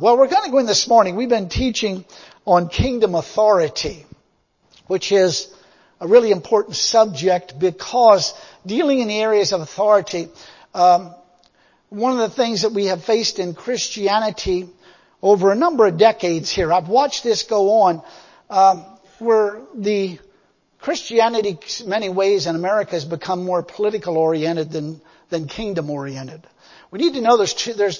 Well, we're going to go in this morning. We've been teaching on kingdom authority, which is a really important subject because dealing in the areas of authority, one of the things that we have faced in Christianity over a number of decades here, I've watched this go on, where the Christianity, in many ways in America, has become more political oriented than kingdom oriented. We need to know there's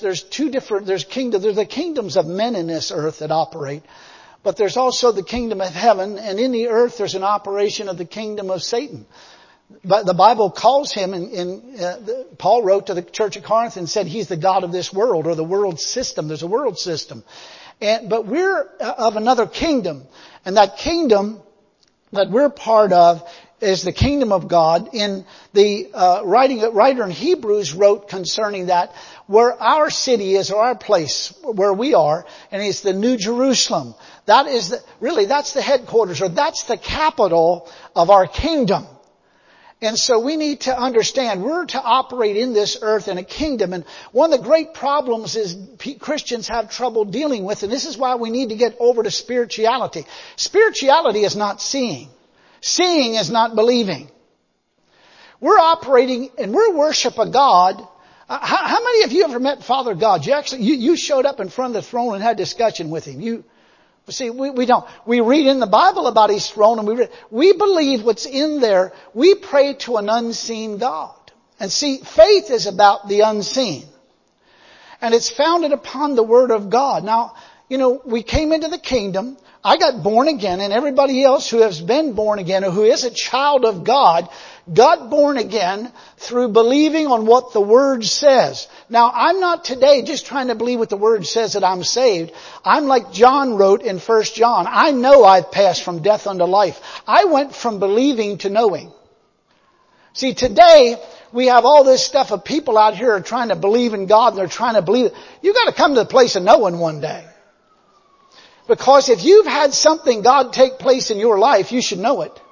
the kingdoms of men in this earth that operate, but there's also the kingdom of heaven, and in the earth there's an operation of the kingdom of Satan. But the Bible calls him, Paul wrote to the church of Corinth and said he's the god of this world, or the world system. There's a world system. But we're of another kingdom, and that kingdom that we're part of is the kingdom of God. In the writer in Hebrews wrote concerning that, where our city is, or our place where we are, and it's the New Jerusalem. That is that's the headquarters, or that's the capital of our kingdom. And so we need to understand we're to operate in this earth in a kingdom. And one of the great problems is Christians have trouble dealing with, and this is why we need to get over to spirituality. Spirituality is not seeing. Seeing is not believing. We're operating and we're worship a God. How many of you ever met Father God? You showed up in front of the throne and had a discussion with Him. See, we don't. We read in the Bible about His throne, and we believe what's in there. We pray to an unseen God. And see, faith is about the unseen. And it's founded upon the Word of God. Now, we came into the kingdom. I got born again, and everybody else who has been born again, or who is a child of God, got born again through believing on what the Word says. Now, I'm not today just trying to believe what the Word says that I'm saved. I'm like John wrote in 1 John. I know I've passed from death unto life. I went from believing to knowing. See, today, we have all this stuff of people out here are trying to believe in God, and they're trying to believe. You've got to come to the place of knowing one day. Because if you've had something God take place in your life, you should know it.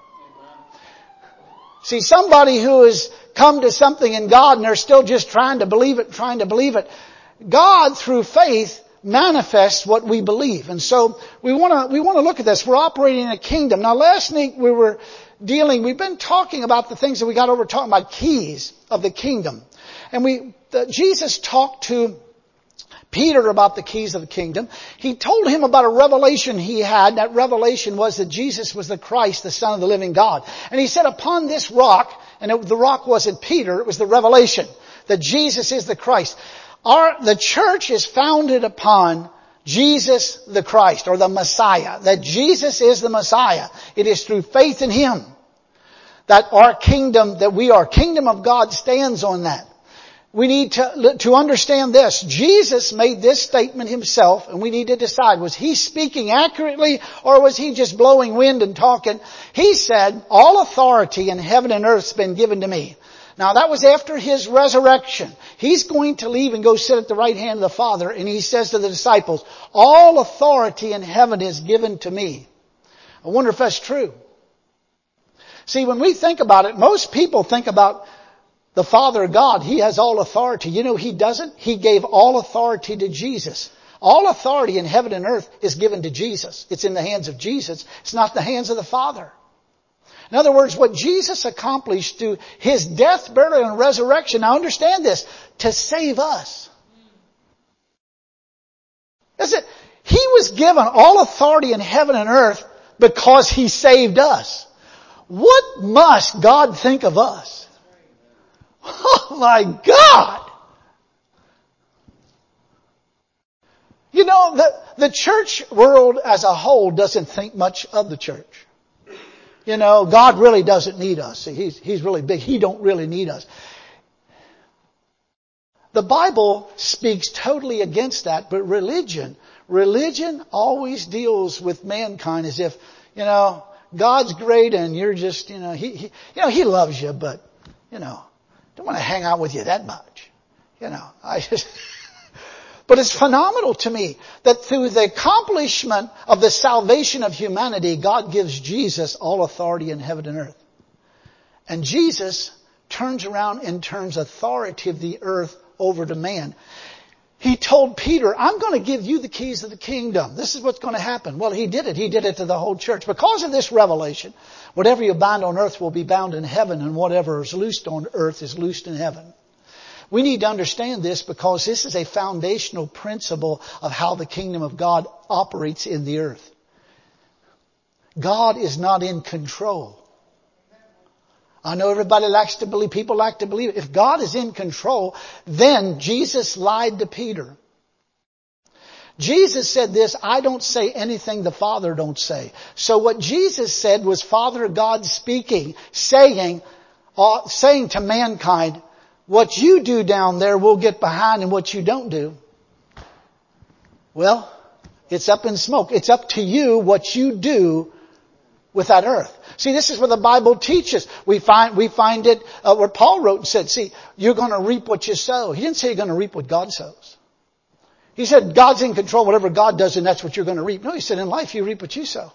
See, somebody who has come to something in God and they're still just trying to believe it. God, through faith, manifests what we believe. And so we want to look at this. We're operating in a kingdom. Now, last week we've been talking about the things that we got over talking about keys of the kingdom. And Jesus talked to Peter about the keys of the kingdom. He told him about a revelation he had. That revelation was that Jesus was the Christ, the Son of the living God. And he said, upon this rock, and the rock wasn't Peter, it was the revelation that Jesus is the Christ. The church is founded upon Jesus the Christ, or the Messiah. That Jesus is the Messiah. It is through faith in Him that our kingdom, that we are kingdom of God, stands on that. We need to understand this. Jesus made this statement Himself, and we need to decide, was He speaking accurately, or was He just blowing wind and talking? He said, all authority in heaven and earth has been given to me. Now, that was after His resurrection. He's going to leave and go sit at the right hand of the Father, and He says to the disciples, all authority in heaven is given to me. I wonder if that's true. See, when we think about it, most people think about the Father God. He has all authority. He doesn't. He gave all authority to Jesus. All authority in heaven and earth is given to Jesus. It's in the hands of Jesus. It's not in the hands of the Father. In other words, what Jesus accomplished through His death, burial, and resurrection, now understand this, to save us. Listen, He was given all authority in heaven and earth because He saved us. What must God think of us? Oh my God! The church world as a whole doesn't think much of the church. God really doesn't need us. He's really big. He don't really need us. The Bible speaks totally against that, but religion always deals with mankind as if, God's great and you're just, He loves you, but, don't want to hang out with you that much. But it's phenomenal to me that through the accomplishment of the salvation of humanity, God gives Jesus all authority in heaven and earth. And Jesus turns around and turns authority of the earth over to man. He told Peter, I'm going to give you the keys of the kingdom. This is what's going to happen. Well, he did it. He did it to the whole church. Because of this revelation, whatever you bind on earth will be bound in heaven, and whatever is loosed on earth is loosed in heaven. We need to understand this because this is a foundational principle of how the kingdom of God operates in the earth. God is not in control. I know everybody likes to believe, people like to believe it. If God is in control, then Jesus lied to Peter. Jesus said this, I don't say anything the Father don't say. So what Jesus said was Father God speaking, saying to mankind, what you do down there we'll get behind, and what you don't do, well, it's up in smoke. It's up to you what you do with that earth. See, this is what the Bible teaches. We find it where Paul wrote and said, see, you're going to reap what you sow. He didn't say you're going to reap what God sows. He said God's in control. Whatever God does, and that's what you're going to reap. No, he said in life you reap what you sow.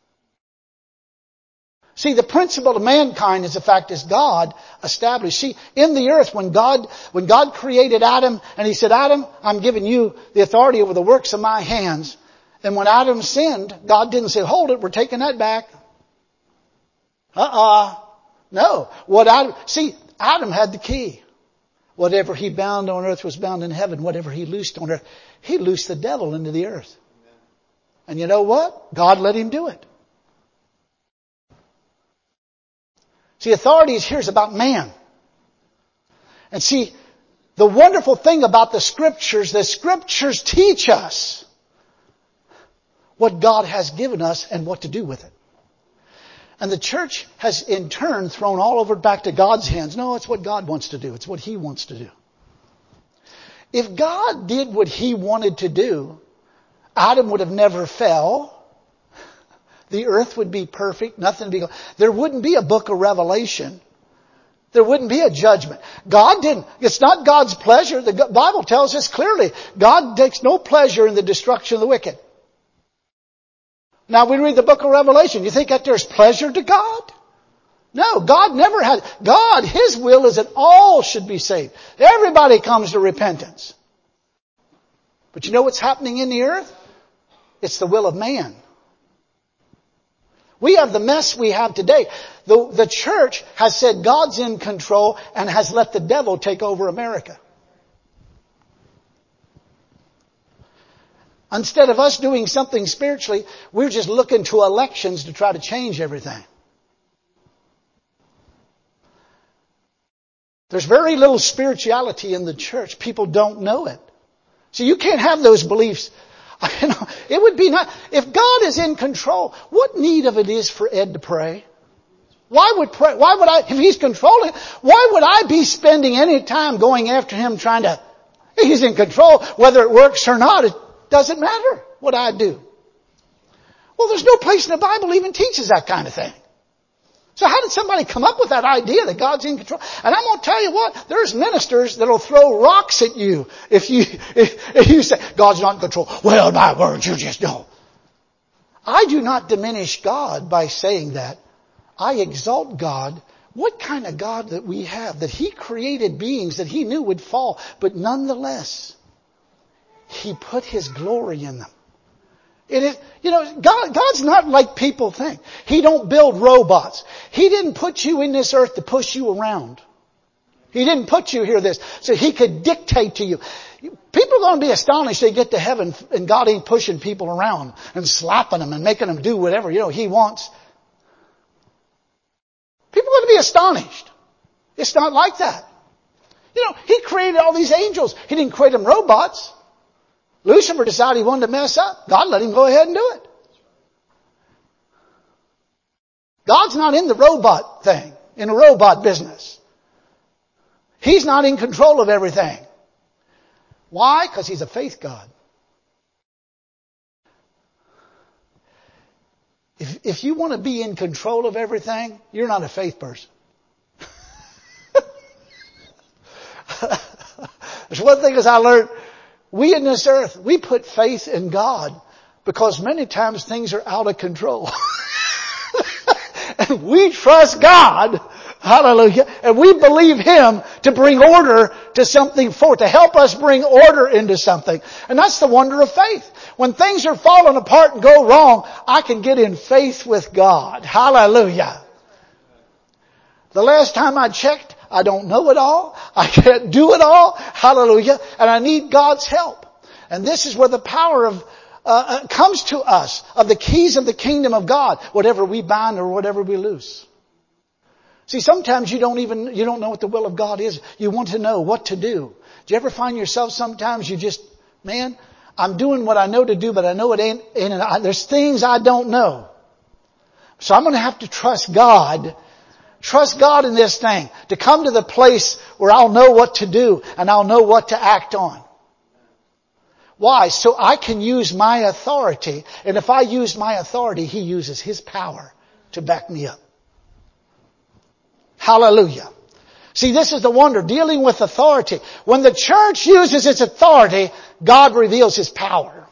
See, the principle of mankind is the fact is God established. See, in the earth, when God created Adam, and he said, Adam, I'm giving you the authority over the works of my hands. And when Adam sinned, God didn't say, hold it, we're taking that back. No. Adam had the key. Whatever he bound on earth was bound in heaven. Whatever he loosed on earth, he loosed the devil into the earth. And you know what? God let him do it. See, authority here is about man. And see, the wonderful thing about the Scriptures teach us what God has given us and what to do with it. And the church has in turn thrown all over back to God's hands. No, it's what God wants to do. It's what He wants to do. If God did what He wanted to do, Adam would have never fell. The earth would be perfect. Nothing would be. There wouldn't be a book of Revelation. There wouldn't be a judgment. God didn't. It's not God's pleasure. The Bible tells us clearly, God takes no pleasure in the destruction of the wicked. Now we read the book of Revelation. You think that there's pleasure to God? No, God never had. God, His will is that all should be saved. Everybody comes to repentance. But you know what's happening in the earth? It's the will of man. We have the mess we have today. The church has said God's in control and has let the devil take over America. Instead of us doing something spiritually, we're just looking to elections to try to change everything. There's very little spirituality in the church. People don't know it. So you can't have those beliefs. It would be not, if God is in control, what need of it is for Ed to pray? If He's controlling, why would I be spending any time going after Him He's in control, whether it works or not, it doesn't matter what I do. Well, there's no place in the Bible even teaches that kind of thing. So how did somebody come up with that idea that God's in control? And I'm going to tell you what, there's ministers that'll throw rocks at you if you say, God's not in control. Well, my words, you just don't. I do not diminish God by saying that. I exalt God. What kind of God that we have, that He created beings that He knew would fall, but nonetheless, He put His glory in them. God's not like people think. He don't build robots. He didn't put you in this earth to push you around. He didn't put you here so He could dictate to you. People are going to be astonished they get to heaven and God ain't pushing people around and slapping them and making them do whatever, He wants. People are going to be astonished. It's not like that. He created all these angels. He didn't create them robots. Lucifer decided he wanted to mess up. God let him go ahead and do it. God's not in the robot thing, in the robot business. He's not in control of everything. Why? Because He's a faith God. If you want to be in control of everything, you're not a faith person. There's one thing as I learned. We in this earth, we put faith in God because many times things are out of control. And we trust God, hallelujah, and we believe Him to bring order to something forth, to help us bring order into something. And that's the wonder of faith. When things are falling apart and go wrong, I can get in faith with God. Hallelujah. The last time I checked, I don't know it all. I can't do it all. Hallelujah. And I need God's help. And this is where the power of comes to us, of the keys of the kingdom of God, whatever we bind or whatever we loose. See, sometimes you don't know what the will of God is. You want to know what to do. Do you ever find yourself sometimes man, I'm doing what I know to do, but I know it ain't there's things I don't know. So I'm going to have to trust God in this thing, to come to the place where I'll know what to do and I'll know what to act on. Why? So I can use my authority. And if I use my authority, He uses His power to back me up. Hallelujah. See, this is the wonder, dealing with authority. When the church uses its authority, God reveals His power.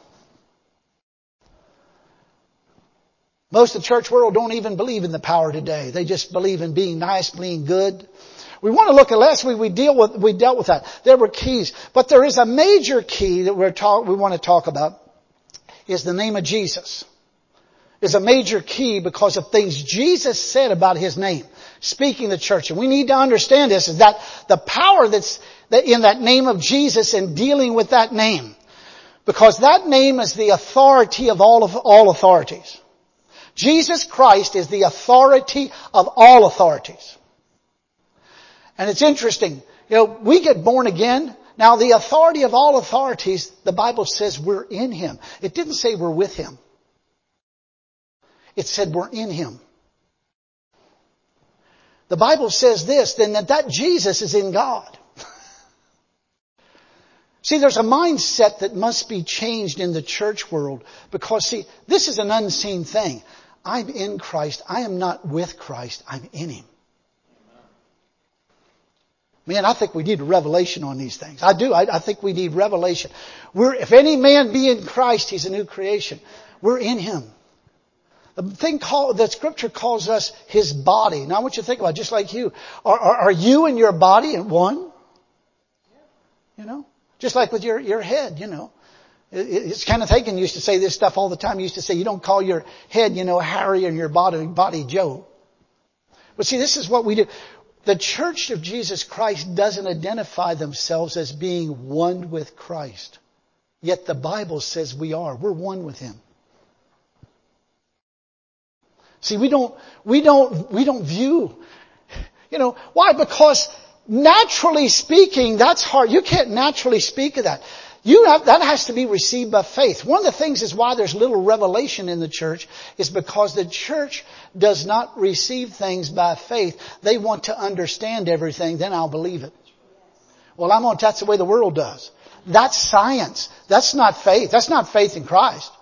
Most of the church world don't even believe in the power today. They just believe in being nice, being good. We want to look at last week we dealt with that. There were keys, but there is a major key that we want to talk about, is the name of Jesus. Is a major key because of things Jesus said about His name, speaking to the church. And we need to understand this, is that the power that's in that name of Jesus and dealing with that name. Because that name is the authority of all authorities. Jesus Christ is the authority of all authorities. And it's interesting, we get born again. Now the authority of all authorities, the Bible says we're in Him. It didn't say we're with Him. It said we're in Him. The Bible says this, then that Jesus is in God. See, there's a mindset that must be changed in the church world because, see, this is an unseen thing. I'm in Christ. I am not with Christ. I'm in Him. Man, I think we need a revelation on these things. I do. I think we need revelation. If any man be in Christ, he's a new creation. We're in Him. The Scripture calls us His body. Now I want you to think about it, just like you. Are you and your body one? Just like with your head, It's Kenneth Hagin used to say this stuff all the time. He used to say, you don't call your head, Harry, and your body Joe. But see, this is what we do. The Church of Jesus Christ doesn't identify themselves as being one with Christ. Yet the Bible says we are. We're one with Him. See, we don't view, why? Because naturally speaking, that's hard. You can't naturally speak of that. That has to be received by faith. One of the things is why there's little revelation in the church is because the church does not receive things by faith. They want to understand everything, then I'll believe it. Well, that's the way the world does. That's science. That's not faith. That's not faith in Christ.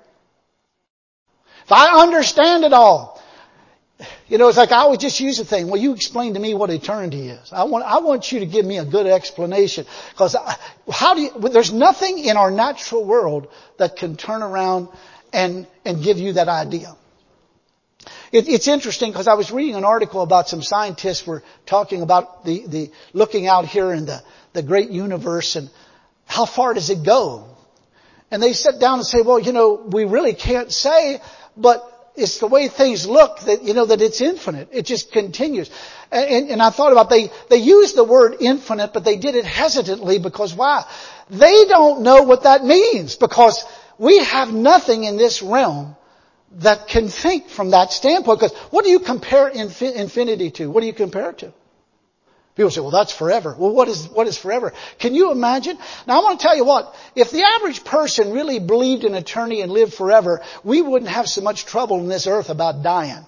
If I understand it all, it's like I always just use a thing. Well, you explain to me what eternity is. I want you to give me a good explanation. Because there's nothing in our natural world that can turn around and give you that idea. It's interesting because I was reading an article about some scientists were talking about the looking out here in the great universe and how far does it go? And they sat down and say, well, we really can't say, but it's the way things look that, that it's infinite. It just continues. And I thought about, they used the word infinite, but they did it hesitantly because why? They don't know what that means because we have nothing in this realm that can think from that standpoint. Because what do you compare infinity to? What do you compare it to? People say, well, that's forever. Well, what is forever? Can you imagine? Now, I want to tell you what. If the average person really believed in eternity and lived forever, we wouldn't have so much trouble in this earth about dying.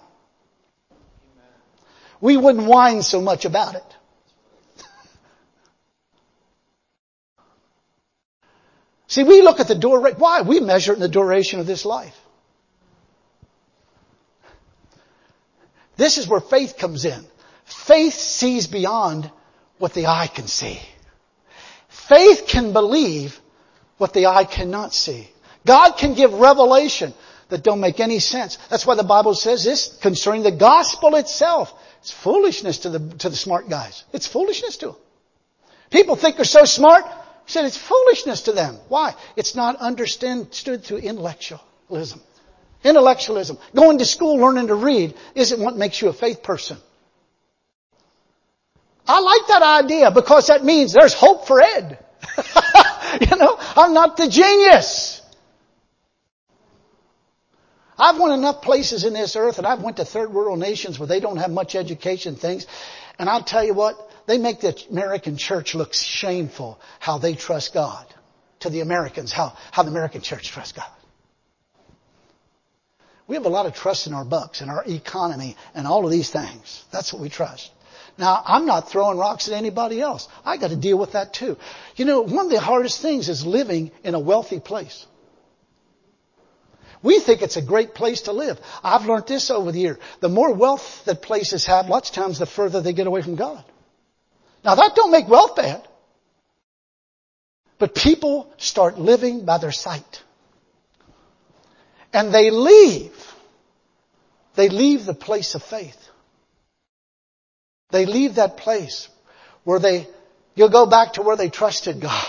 We wouldn't whine so much about it. See, we look at the duration. Why? We measure it in the duration of this life. This is where faith comes in. Faith sees beyond what the eye can see. Faith can believe what the eye cannot see. God can give revelation that don't make any sense. That's why the Bible says this concerning the gospel itself. It's foolishness to the smart guys. It's foolishness to them. People think they're so smart. He said it's foolishness to them. Why? It's not understood through intellectualism. Intellectualism. Going to school, learning to read, isn't what makes you a faith person. I like that idea because that means there's hope for Ed. I'm not the genius. I've went enough places in this earth, and I've went to third world nations where they don't have much education things. And I'll tell you what, they make the American church look shameful how they trust God. To the Americans, how the American church trusts God. We have a lot of trust in our bucks and our economy and all of these things. That's what we trust. Now, I'm not throwing rocks at anybody else. I got to deal with that too. One of the hardest things is living in a wealthy place. We think it's a great place to live. I've learned this over the year. The more wealth that places have, lots of times the further they get away from God. Now that don't make wealth bad. But people start living by their sight. And they leave the place of faith. They leave that place where you'll go back to where they trusted God.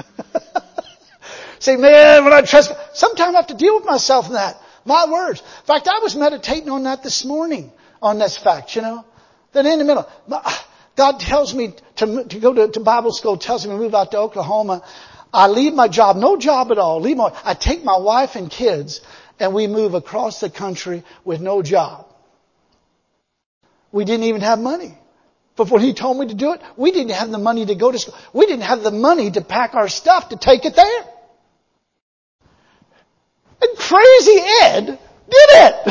Say, man, when I trust God, sometimes I have to deal with myself in that. My words. In fact, I was meditating on that this morning, on this fact, that in the middle, God tells me to go to Bible school, tells me to move out to Oklahoma. I leave my job, no job at all. I take my wife and kids and we move across the country with no job. We didn't even have money. But when He told me to do it, we didn't have the money to go to school. We didn't have the money to pack our stuff to take it there. And crazy Ed did it.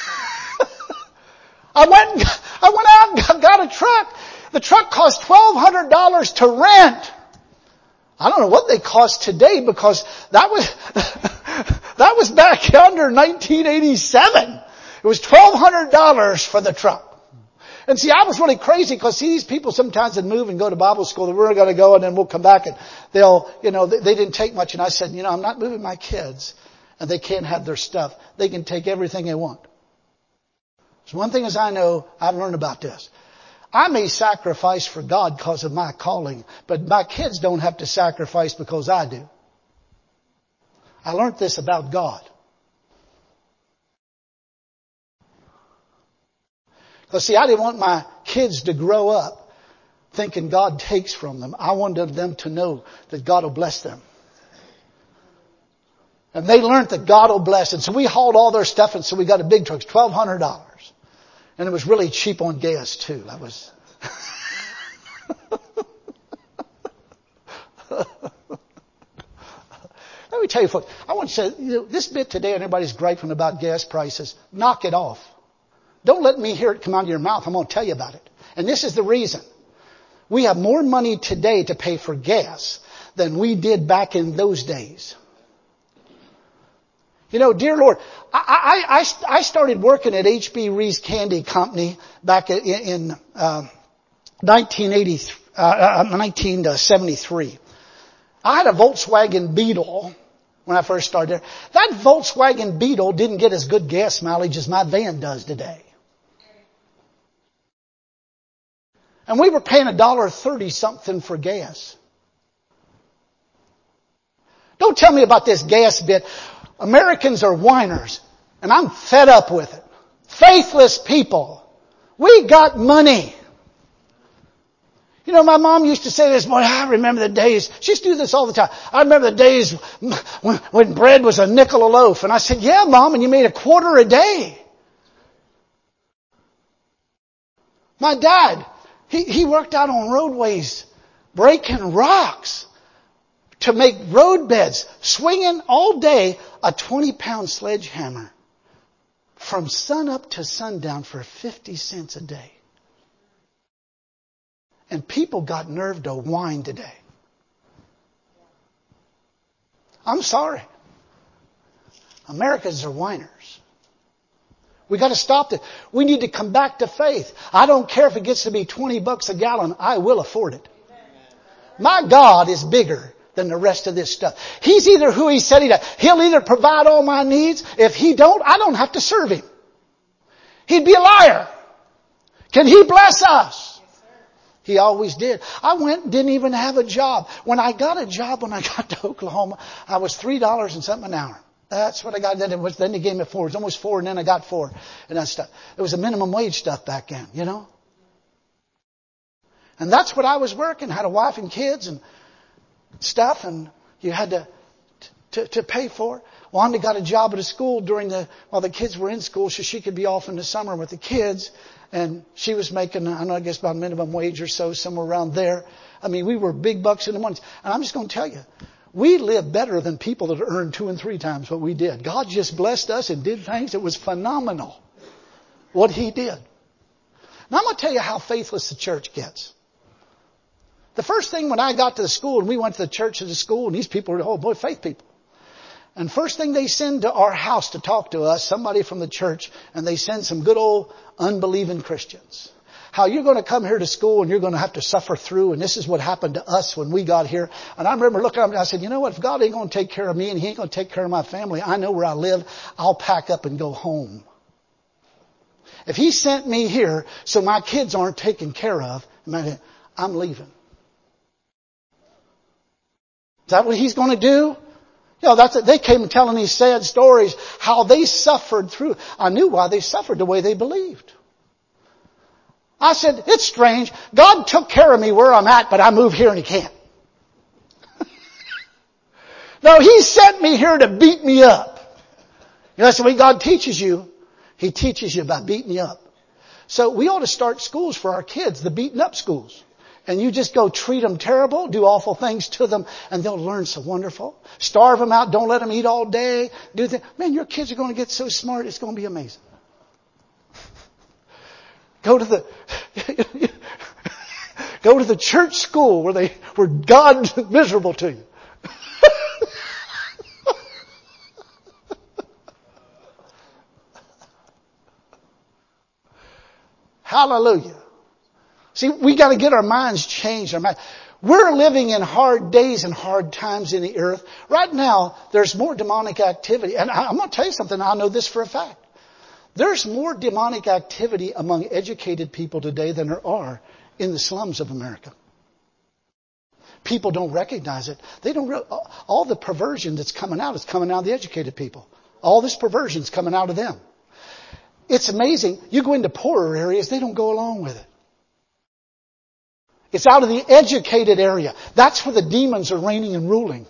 I went out and got a truck. The truck cost $1,200 to rent. I don't know what they cost today because that was back under 1987. It was $1,200 for the truck. And see, I was really crazy because these people sometimes would move and go to Bible school. We're going to go and then we'll come back and they didn't take much. And I said, I'm not moving my kids and they can't have their stuff. They can take everything they want. So one thing is I've learned about this. I may sacrifice for God because of my calling, but my kids don't have to sacrifice because I do. I learned this about God. Because see, I didn't want my kids to grow up thinking God takes from them. I wanted them to know that God will bless them. And they learned that God will bless. And so we hauled all their stuff and so we got a big truck, $1,200. And it was really cheap on gas too. That was... Let me tell you folks, I want to say, this bit today, everybody's griping about gas prices. Knock it off. Don't let me hear it come out of your mouth. I'm going to tell you about it. And this is the reason. We have more money today to pay for gas than we did back in those days. Dear Lord, I started working at H.B. Rees Candy Company back in 1973. I had a Volkswagen Beetle when I first started there. That Volkswagen Beetle didn't get as good gas mileage as my van does today. And we were paying $1.30 something for gas. Don't tell me about this gas bit. Americans are whiners, and I'm fed up with it. Faithless people. We got money. My mom used to say this, boy, I remember the days. She used to do this all the time. I remember the days when bread was a nickel a loaf. And I said, yeah, Mom, and you made $0.25 a day. My dad, he worked out on roadways, breaking rocks to make road beds, swinging all day a 20-pound sledgehammer from sun up to sundown for 50 cents a day. And people got nerve to whine today. I'm sorry. Americans are whiners. We got to stop it. We need to come back to faith. I don't care if it gets to be $20 a gallon. I will afford it. My God is bigger than the rest of this stuff. He's either who He said He does. He'll either provide all my needs. If He don't, I don't have to serve Him. He'd be a liar. Can He bless us? He always did. I went and didn't even have a job. When I got a job, when I got to Oklahoma, I was $3 and something an hour. That's what I got. Then they gave me $4. It was almost $4, and then I got $4. And that stuff. It was a minimum wage stuff back then, you know. And that's what I was working. Had a wife and kids and stuff, and you had to pay for it. Wanda got a job at a school while the kids were in school, so she could be off in the summer with the kids. And she was making, I guess about minimum wage or so, somewhere around there. I mean, we were big bucks in the mornings. And I'm just going to tell you, we live better than people that earn 2 and 3 times what we did. God just blessed us and did things. It was phenomenal what He did. Now I'm going to tell you how faithless the church gets. The first thing when I got to the school, and we went to the church at the school, and these people were, faith people. And first thing they send to our house to talk to us, somebody from the church, and they send some good old unbelieving Christians. How you're going to come here to school and you're going to have to suffer through, and this is what happened to us when we got here. And I remember looking at them and I said, you know what, if God ain't going to take care of me and He ain't going to take care of my family, I know where I live, I'll pack up and go home. If He sent me here so my kids aren't taken care of, I'm leaving. Is that what He's going to do? You know, they came telling these sad stories, how they suffered through. I knew why they suffered the way they believed. I said, it's strange. God took care of me where I'm at, but I moved here and He can't. No, He sent me here to beat me up. You know, that's the way God teaches you. He teaches you about beating you up. So we ought to start schools for our kids, the beaten up schools. And you just go treat them terrible, do awful things to them, and they'll learn so wonderful. Starve them out, don't let them eat all day. Man, your kids are going to get so smart, it's going to be amazing. Go to the church school where God's miserable to you. Hallelujah. See, we got to get our minds changed. We're living in hard days and hard times in the earth. Right now, there's more demonic activity. And I'm going to tell you something. I know this for a fact. There's more demonic activity among educated people today than there are in the slums of America. People don't recognize it. All the perversion that's coming out is coming out of the educated people. All this perversion is coming out of them. It's amazing. You go into poorer areas, they don't go along with it. It's out of the educated area. That's where the demons are reigning and ruling.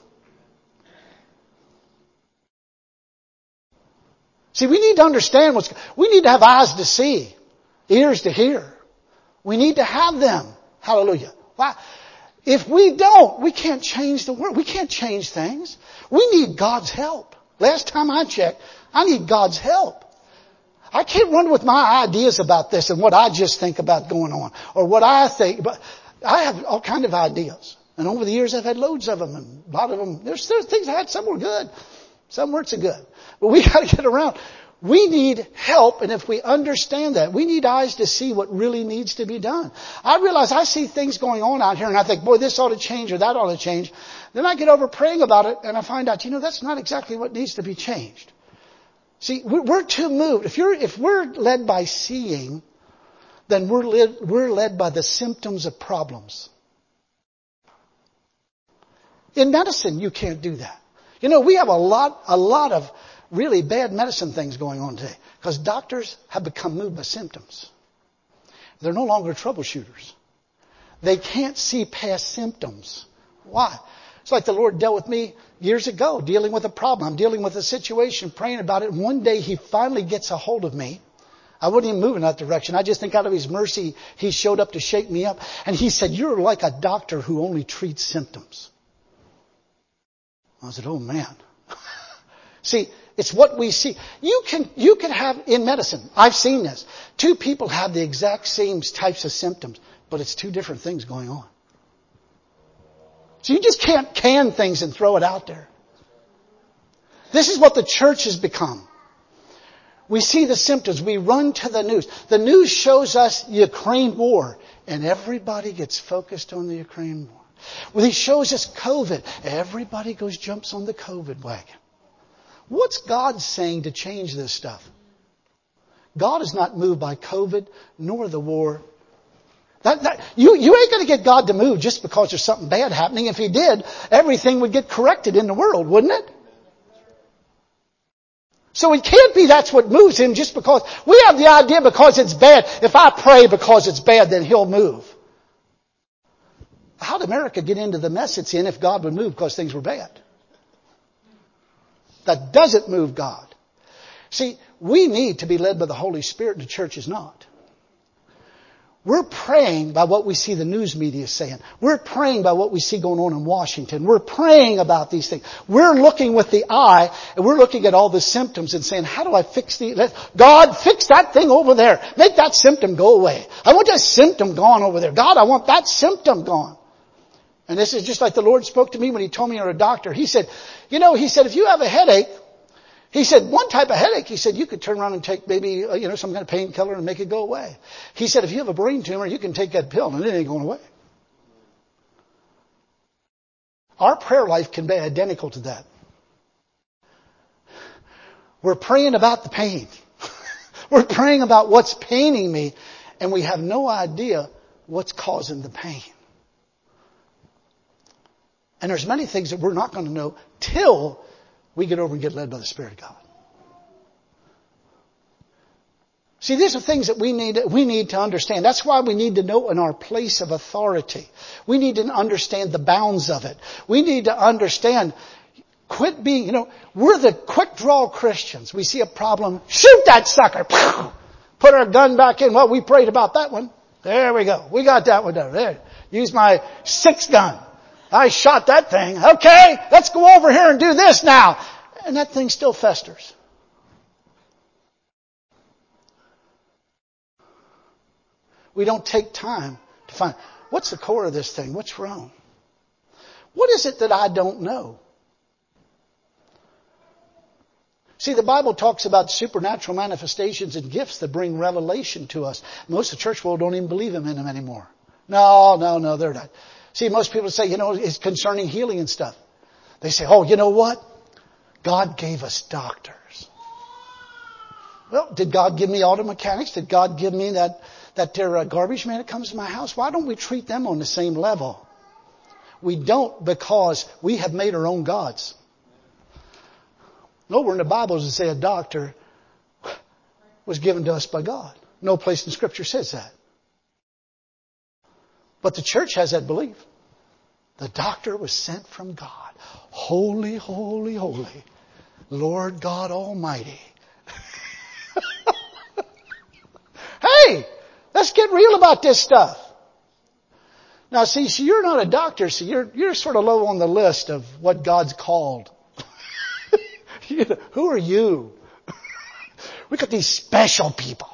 See, we need to understand we need to have eyes to see, ears to hear. We need to have them. Hallelujah. Why? If we don't, we can't change the world. We can't change things. We need God's help. Last time I checked, I need God's help. I can't run with my ideas about this and what I just think about going on or what I think. But I have all kind of ideas. And over the years, I've had loads of them. And a lot of them, there's things I had. Some were good. Some weren't so good. But we got to get around. We need help. And if we understand that, we need eyes to see what really needs to be done. I realize I see things going on out here and I think, boy, this ought to change or that ought to change. Then I get over praying about it and I find out, that's not exactly what needs to be changed. See, we're too moved. If we're led by seeing, then we're led by the symptoms of problems. In medicine, you can't do that. We have a lot of really bad medicine things going on today because doctors have become moved by symptoms. They're no longer troubleshooters. They can't see past symptoms. Why? It's like the Lord dealt with me years ago, dealing with a problem. I'm dealing with a situation, praying about it. And one day He finally gets a hold of me. I wouldn't even move in that direction. I just think out of His mercy, He showed up to shake me up. And He said, you're like a doctor who only treats symptoms. I said, oh man. See, it's what we see. You can have in medicine, I've seen this. 2 people have the exact same types of symptoms, but it's 2 different things going on. So you just can't can things and throw it out there. This is what the church has become. We see the symptoms. We run to the news. The news shows us the Ukraine war, and everybody gets focused on the Ukraine war. When He shows us COVID, everybody jumps on the COVID wagon. What's God saying to change this stuff? God is not moved by COVID nor the war. You ain't going to get God to move just because there's something bad happening. If He did, everything would get corrected in the world, wouldn't it? So it can't be that's what moves Him just because. We have the idea because it's bad. If I pray because it's bad, then He'll move. How'd America get into the mess it's in if God would move because things were bad? That doesn't move God. See, we need to be led by the Holy Spirit, and the church is not. We're praying by what we see the news media saying. We're praying by what we see going on in Washington. We're praying about these things. We're looking with the eye, and we're looking at all the symptoms and saying, how do I fix God, fix that thing over there. Make that symptom go away. I want that symptom gone over there. God, I want that symptom gone. And this is just like the Lord spoke to me when He told me you're a doctor. He said, if you have a headache, He said, one type of headache, He said, you could turn around and take maybe, some kind of painkiller and make it go away. He said, if you have a brain tumor, you can take that pill and it ain't going away. Our prayer life can be identical to that. We're praying about the pain. We're praying about what's paining me, and we have no idea what's causing the pain. And there's many things that we're not going to know till we get over and get led by the Spirit of God. See, these are things that we need to understand. That's why we need to know in our place of authority. We need to understand the bounds of it. We need to understand, quit being, we're the quick draw Christians. We see a problem, shoot that sucker. Put our gun back in. Well, we prayed about that one. There we go. We got that one done. There. Use my 6 gun. I shot that thing. Okay, let's go over here and do this now. And that thing still festers. We don't take time to find, what's the core of this thing? What's wrong? What is it that I don't know? See, the Bible talks about supernatural manifestations and gifts that bring revelation to us. Most of the church world don't even believe in them anymore. No, they're not. See, most people say, it's concerning healing and stuff. They say, oh, you know what? God gave us doctors. Well, did God give me auto mechanics? Did God give me that garbage man that comes to my house? Why don't we treat them on the same level? We don't, because we have made our own gods. Nowhere in the Bible does it say a doctor was given to us by God. No place in Scripture says that. But the church has that belief. The doctor was sent from God. Holy, holy, holy, Lord God Almighty. Hey, let's get real about this stuff. Now, see, so you're not a doctor, so you're sort of low on the list of what God's called. Who are you? We got these special people.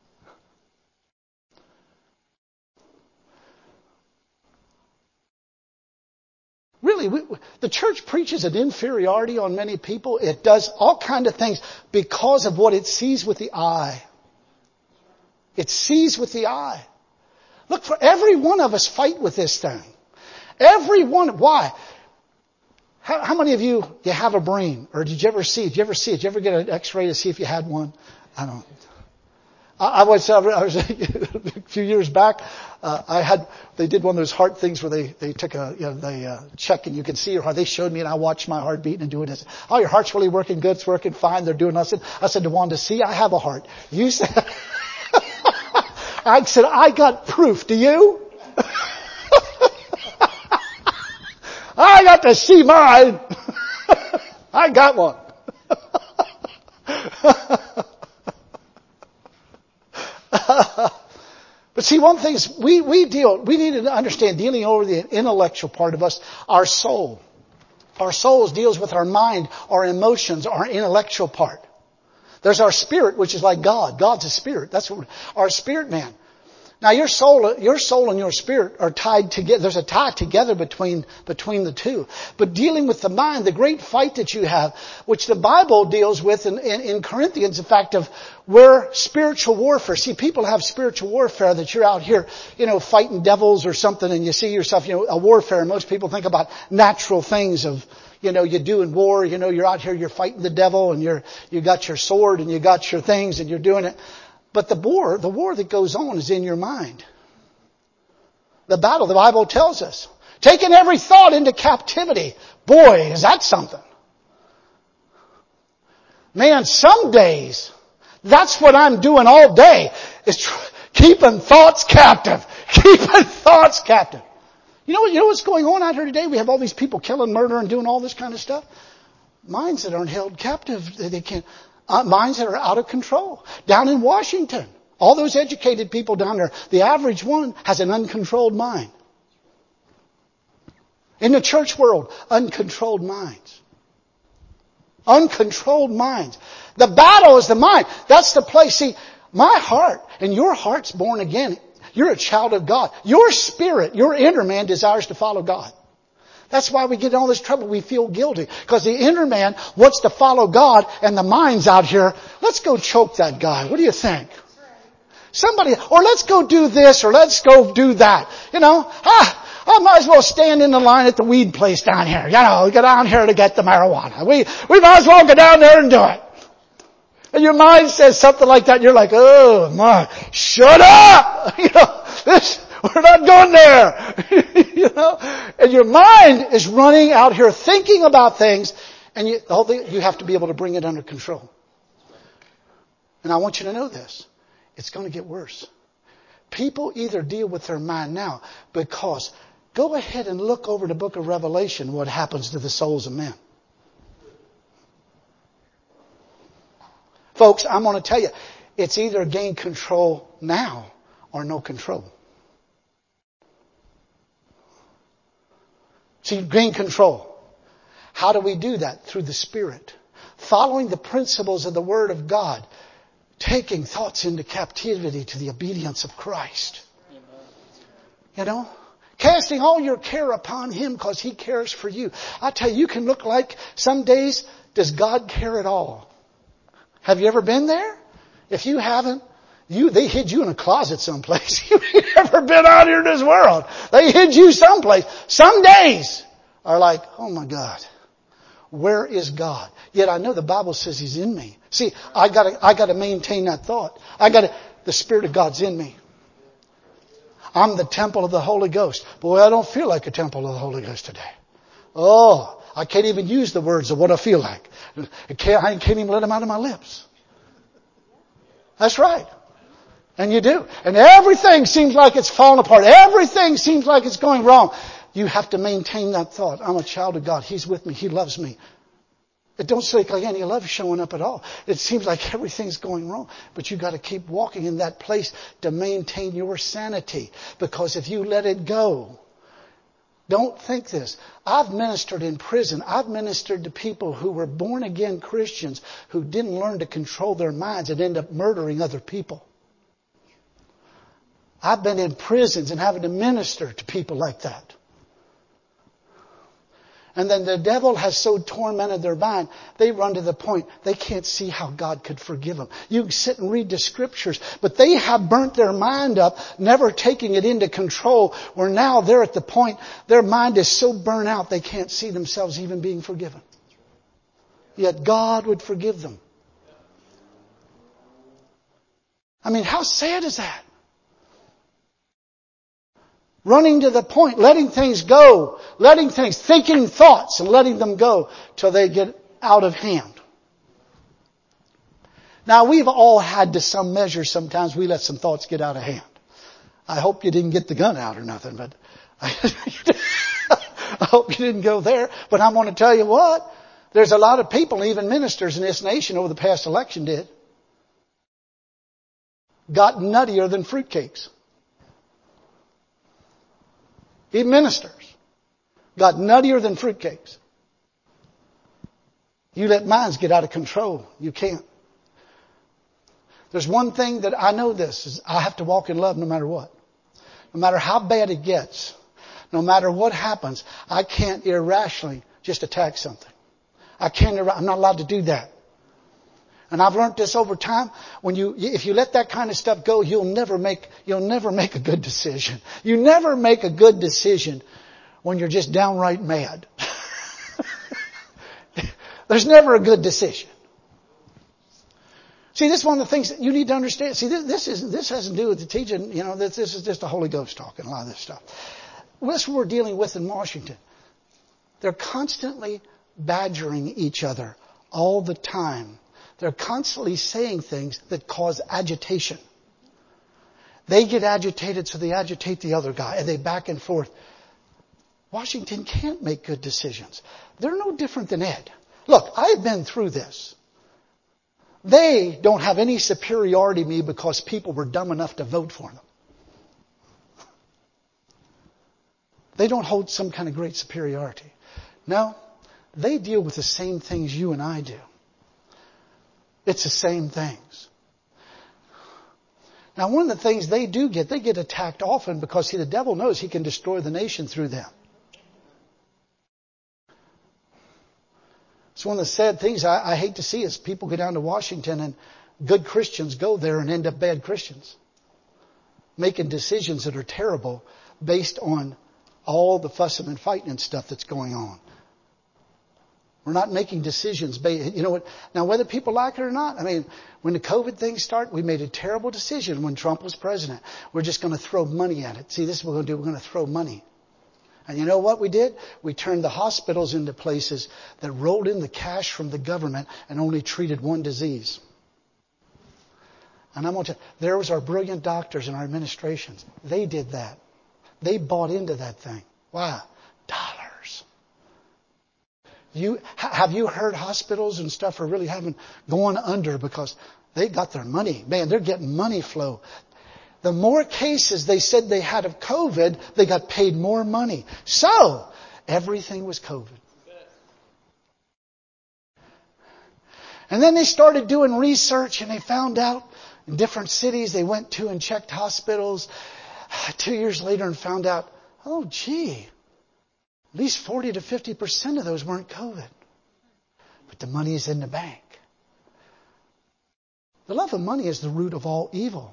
Really, the church preaches an inferiority on many people. It does all kinds of things because of what it sees with the eye. It sees with the eye. Look, for every one of us fight with this thing. Every one. Why? How many of you have a brain? Or did you ever see it? Did you ever see it? Did you ever get an x-ray to see if you had one? I don't know. I was a few years back. They did one of those heart things where they took they check and you can see your heart. They showed me and I watched my heart beating and doing this. Oh, your heart's really working good. It's working fine. They're doing nothing. I said to Wanda, see, I have a heart. You said, I said, I got proof. Do you? I got to see mine. I got one. But see, one thing is we need to understand, dealing over the intellectual part of us, our soul. Our souls deals with our mind, our emotions, our intellectual part. There's our spirit, which is like God. God's a spirit. That's what our spirit man. Now your soul and your spirit are tied together. There's a tie together between the two. But dealing with the mind, the great fight that you have, which the Bible deals with in Corinthians, the fact of where spiritual warfare. See, people have spiritual warfare that you're out here, fighting devils or something, and you see yourself, a warfare. Most people think about natural things of, you do in war, you're out here, you're fighting the devil, and you got your sword and you got your things and you're doing it. But the war that goes on is in your mind. the battle. The Bible tells us. Taking every thought into captivity. Boy, is that something. Man, some days, that's what I'm doing all day, is keeping thoughts captive. Keeping thoughts captive. You know what's going on out here today? We have all these people killing, murdering, doing all this kind of stuff. Minds that aren't held captive, they can't. Minds that are out of control. Down in Washington, all those educated people down there, the average one has an uncontrolled mind. In the church world, uncontrolled minds. Uncontrolled minds. The battle is the mind. That's the place. See, my heart and your heart's born again. You're a child of God. Your spirit, your inner man desires to follow God. That's why we get in all this trouble. We feel guilty. Because the inner man wants to follow God and the mind's out here. Let's go choke that guy. What do you think? Somebody, or let's go do this or let's go do that. I might as well stand in the line at the weed place down here. Go down here to get the marijuana. We might as well go down there and do it. And your mind says something like that and you're like, oh my, shut up! We're not going there. And your mind is running out here thinking about things, and you have to be able to bring it under control. And I want you to know this. It's going to get worse. People either deal with their mind now because go ahead and look over the book of Revelation, what happens to the souls of men. Folks, I'm going to tell you, it's either gain control now or no control. See, gain control. How do we do that? Through the Spirit. Following the principles of the Word of God. Taking thoughts into captivity to the obedience of Christ. Casting all your care upon Him because He cares for you. I tell you can look like some days, does God care at all? Have you ever been there? If you haven't, they hid you in a closet someplace. You've never been out here in this world. They hid you someplace. Some days are like, oh my God, where is God? Yet I know the Bible says He's in me. See, I gotta maintain that thought. The Spirit of God's in me. I'm the temple of the Holy Ghost. Boy, I don't feel like a temple of the Holy Ghost today. Oh, I can't even use the words of what I feel like. I can't even let them out of my lips. That's right. And you do. And everything seems like it's falling apart. Everything seems like it's going wrong. You have to maintain that thought. I'm a child of God. He's with me. He loves me. It don't seem like any love showing up at all. It seems like everything's going wrong. But you've got to keep walking in that place to maintain your sanity. Because if you let it go, don't think this. I've ministered in prison. I've ministered to people who were born again Christians who didn't learn to control their minds and end up murdering other people. I've been in prisons and having to minister to people like that. And then the devil has so tormented their mind, they run to the point they can't see how God could forgive them. You can sit and read the Scriptures, but they have burnt their mind up, never taking it into control, where now they're at the point their mind is so burnt out they can't see themselves even being forgiven. Yet God would forgive them. I mean, how sad is that? Running to the point, letting things go, thinking thoughts and letting them go till they get out of hand. Now we've all had to some measure sometimes we let some thoughts get out of hand. I hope you didn't get the gun out or nothing, but I hope you didn't go there. But I'm going to tell you what, there's a lot of people, even ministers in this nation over the past election got nuttier than fruitcakes. Even ministers got nuttier than fruitcakes. You let minds get out of control. You can't. There's one thing that I know this is I have to walk in love no matter what. No matter how bad it gets. No matter what happens. I can't irrationally just attack something. I'm not allowed to do that. And I've learned this over time. If you let that kind of stuff go, you'll never make a good decision. You never make a good decision when you're just downright mad. There's never a good decision. See, this is one of the things that you need to understand. See, this has to do with the teaching. You know, this is just the Holy Ghost talking, a lot of this stuff. That's what we're dealing with in Washington. They're constantly badgering each other all the time. They're constantly saying things that cause agitation. They get agitated, so they agitate the other guy, and they back and forth. Washington can't make good decisions. They're no different than Ed. Look, I've been through this. They don't have any superiority to me because people were dumb enough to vote for them. They don't hold some kind of great superiority. No, they deal with the same things you and I do. It's the same things. Now, one of the things they get attacked often because, see, the devil knows he can destroy the nation through them. It's one of the sad things I hate to see is people go down to Washington and good Christians go there and end up bad Christians. Making decisions that are terrible based on all the fussing and fighting and stuff that's going on. We're not making decisions. You know what? Now, whether people like it or not, I mean, when the COVID thing started, we made a terrible decision when Trump was president. We're just going to throw money at it. See, this is what we're going to do. We're going to throw money. And you know what we did? We turned the hospitals into places that rolled in the cash from the government and only treated one disease. And I'm going to tell you, there was our brilliant doctors and our administrations. They did that. They bought into that thing. Why? Dollars. Have you heard hospitals and stuff are really going under because they got their money? Man, they're getting money flow. The more cases they said they had of COVID, they got paid more money. So, everything was COVID. And then they started doing research and they found out in different cities they went to and checked hospitals 2 years later and found out, oh gee, at least 40 to 50% of those weren't COVID. But the money is in the bank. The love of money is the root of all evil.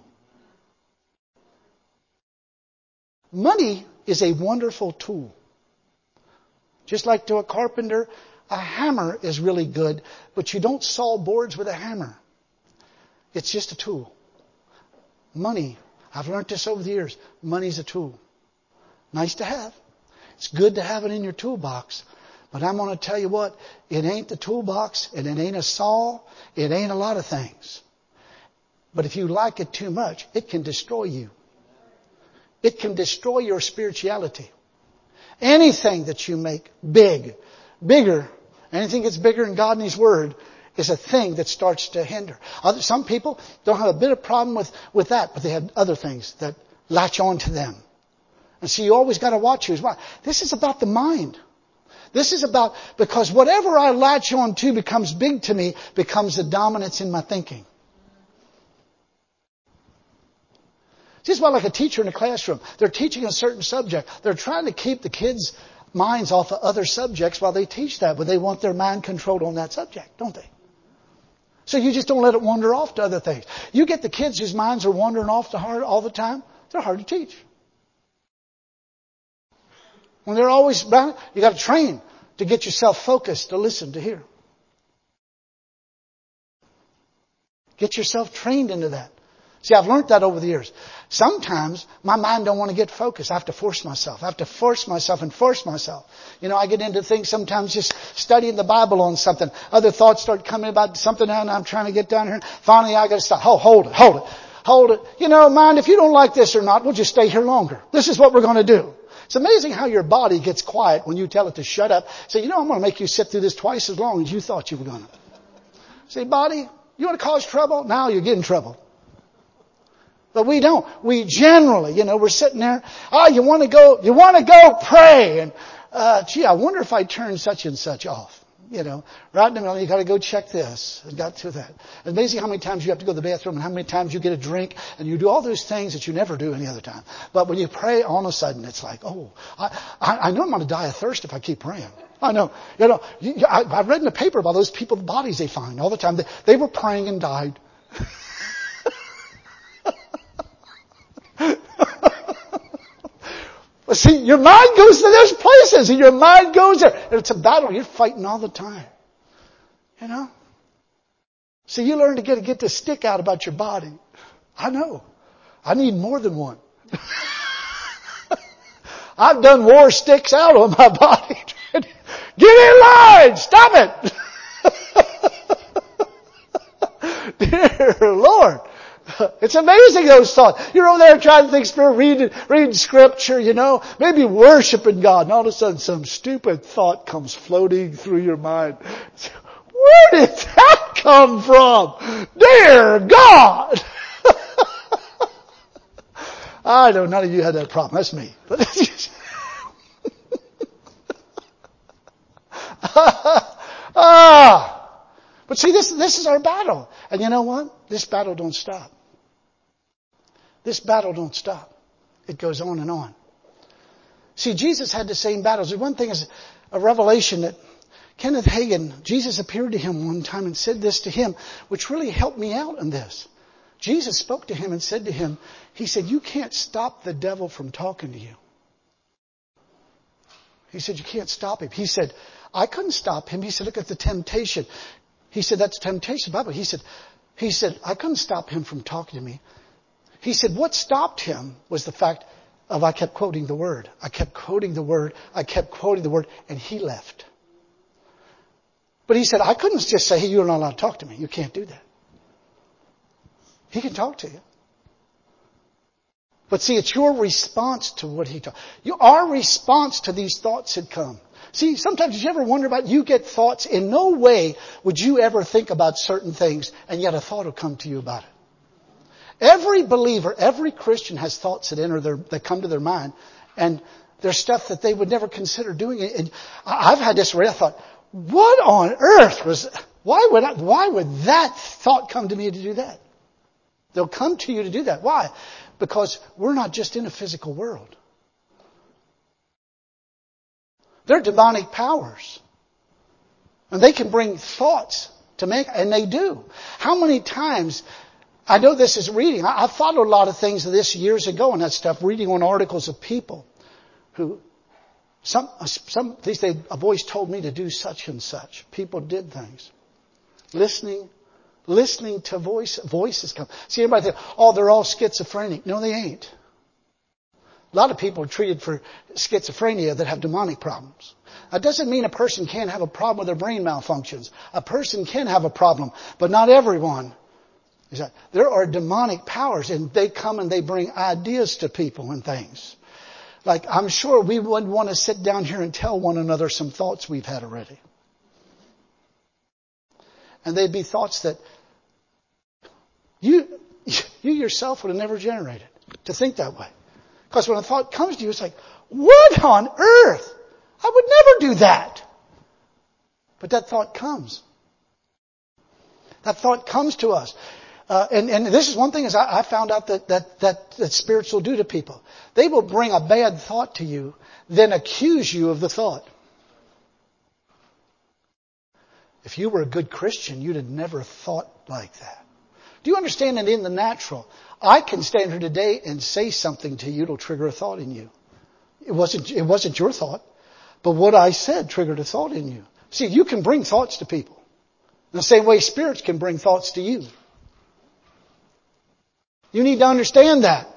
Money is a wonderful tool. Just like to a carpenter, a hammer is really good, but you don't saw boards with a hammer. It's just a tool. Money, I've learned this over the years, money's a tool. Nice to have. It's good to have it in your toolbox. But I'm going to tell you what, it ain't the toolbox, and it ain't a saw, it ain't a lot of things. But if you like it too much, it can destroy you. It can destroy your spirituality. Anything that you make bigger, anything that's bigger than God and His Word is a thing that starts to hinder. Some people don't have a bit of problem with that, but they have other things that latch on to them. And so you always got to watch yours. Why? This is about the mind. This is about, because whatever I latch on to becomes big to me, becomes the dominance in my thinking. Just about like a teacher in a classroom. They're teaching a certain subject. They're trying to keep the kids' minds off of other subjects while they teach that, but they want their mind controlled on that subject, don't they? So you just don't let it wander off to other things. You get the kids whose minds are wandering off to hard all the time, they're hard to teach. When they're always around, you got to train to get yourself focused, to listen, to hear. Get yourself trained into that. See, I've learned that over the years. Sometimes my mind don't want to get focused. I have to force myself. I have to force myself and force myself. You know, I get into things sometimes just studying the Bible on something. Other thoughts start coming about something and I'm trying to get down here. Finally, I got to stop. Oh, hold it. You know, mind, if you don't like this or not, we'll just stay here longer. This is what we're going to do. It's amazing how your body gets quiet when you tell it to shut up. Say, you know, I'm going to make you sit through this twice as long as you thought you were going to. Say, body, you want to cause trouble? Now you get in trouble. But we don't. We generally, you know, we're sitting there. Oh, you want to go pray. And, gee, I wonder if I turn such and such off. You know, right in the middle, you got to go check this and got to that. It's amazing how many times you have to go to the bathroom and how many times you get a drink and you do all those things that you never do any other time. But when you pray, all of a sudden it's like, oh, I know I'm going to die of thirst if I keep praying. I know. You know, I've read in the paper about those people's bodies they find all the time. They were praying and died. Well, see, your mind goes to those places and your mind goes there. And it's a battle you're fighting all the time. You know? So you learn to get the stick out about your body. I know. I need more than one. I've done war sticks out on my body. Get in line! Stop it! Dear Lord. It's amazing, those thoughts. You're over there trying to think spirit, reading scripture, maybe worshiping God, and all of a sudden some stupid thought comes floating through your mind. Where did that come from? Dear God! I know none of you had that problem. That's me. But but see, this is our battle. And you know what? This battle don't stop. This battle don't stop. It goes on and on. See, Jesus had the same battles. One thing is a revelation that Kenneth Hagin, Jesus appeared to him one time and said this to him, which really helped me out in this. Jesus spoke to him and said to him, he said, you can't stop the devil from talking to you. He said, you can't stop him. He said, I couldn't stop him. He said, look at the temptation. He said, that's temptation, Bible. He said, I couldn't stop him from talking to me. He said, what stopped him was the fact of I kept quoting the word. I kept quoting the word. I kept quoting the word, and he left. But he said, I couldn't just say, hey, you're not allowed to talk to me. You can't do that. He can talk to you. But see, it's your response to what he taught. Our response to these thoughts had come. See, sometimes did you ever wonder about, you get thoughts, in no way would you ever think about certain things, and yet a thought will come to you about it. Every believer, every Christian has thoughts that come to their mind, and there's stuff that they would never consider doing. And I've had this where I thought, what on earth why would that thought come to me to do that? They'll come to you to do that. Why? Because we're not just in a physical world. They're demonic powers. And they can bring thoughts and they do. How many times, I know this is reading. I followed a lot of things of this years ago and that stuff, reading on articles of people who, a voice told me to do such and such. People did things. Listening to voices come. See, everybody think, they're all schizophrenic. No, they ain't. A lot of people are treated for schizophrenia that have demonic problems. That doesn't mean a person can't have a problem with their brain malfunctions. A person can have a problem, but not everyone. There are demonic powers, and they come and they bring ideas to people and things. Like, I'm sure we wouldn't want to sit down here and tell one another some thoughts we've had already. And they'd be thoughts that you yourself would have never generated to think that way. Because when a thought comes to you, it's like, what on earth? I would never do that. But that thought comes. That thought comes to us. And this is one thing is I found out that spirits will do to people. They will bring a bad thought to you, then accuse you of the thought. If you were a good Christian, you'd have never thought like that. Do you understand that in the natural, I can stand here today and say something to you, it'll trigger a thought in you. It wasn't your thought, but what I said triggered a thought in you. See, you can bring thoughts to people. In the same way spirits can bring thoughts to you. You need to understand that.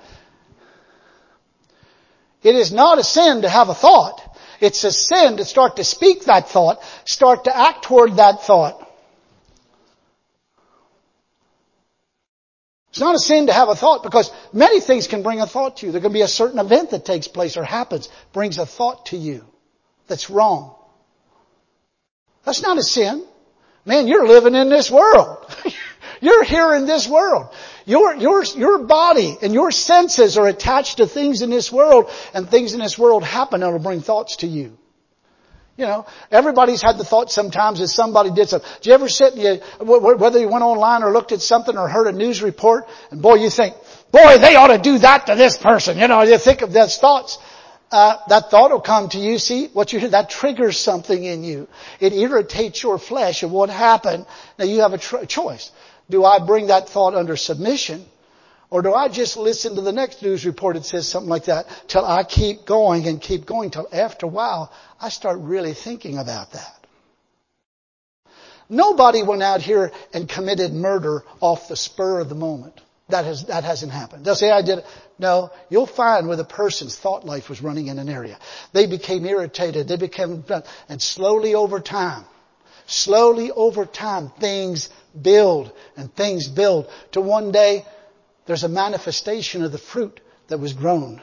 It is not a sin to have a thought. It's a sin to start to speak that thought, start to act toward that thought. It's not a sin to have a thought because many things can bring a thought to you. There can be a certain event that takes place or happens, brings a thought to you that's wrong. That's not a sin. Man, you're living in this world. You're here in this world. Your body and your senses are attached to things in this world, and things in this world happen that will bring thoughts to you. You know, everybody's had the thought sometimes that somebody did something. Did you ever sit and whether you went online or looked at something or heard a news report, and you think, they ought to do that to this person. You know, you think of those thoughts. That thought will come to you. See, what you hear, that triggers something in you. It irritates your flesh. And what happened? Now you have a choice. Do I bring that thought under submission? Or do I just listen to the next news report that says something like that till I keep going till after a while I start really thinking about that? Nobody went out here and committed murder off the spur of the moment. That hasn't happened. They'll say, I did it. No, you'll find where the person's thought life was running in an area. They became irritated. They became, and slowly over time, things build and things build to one day there's a manifestation of the fruit that was grown.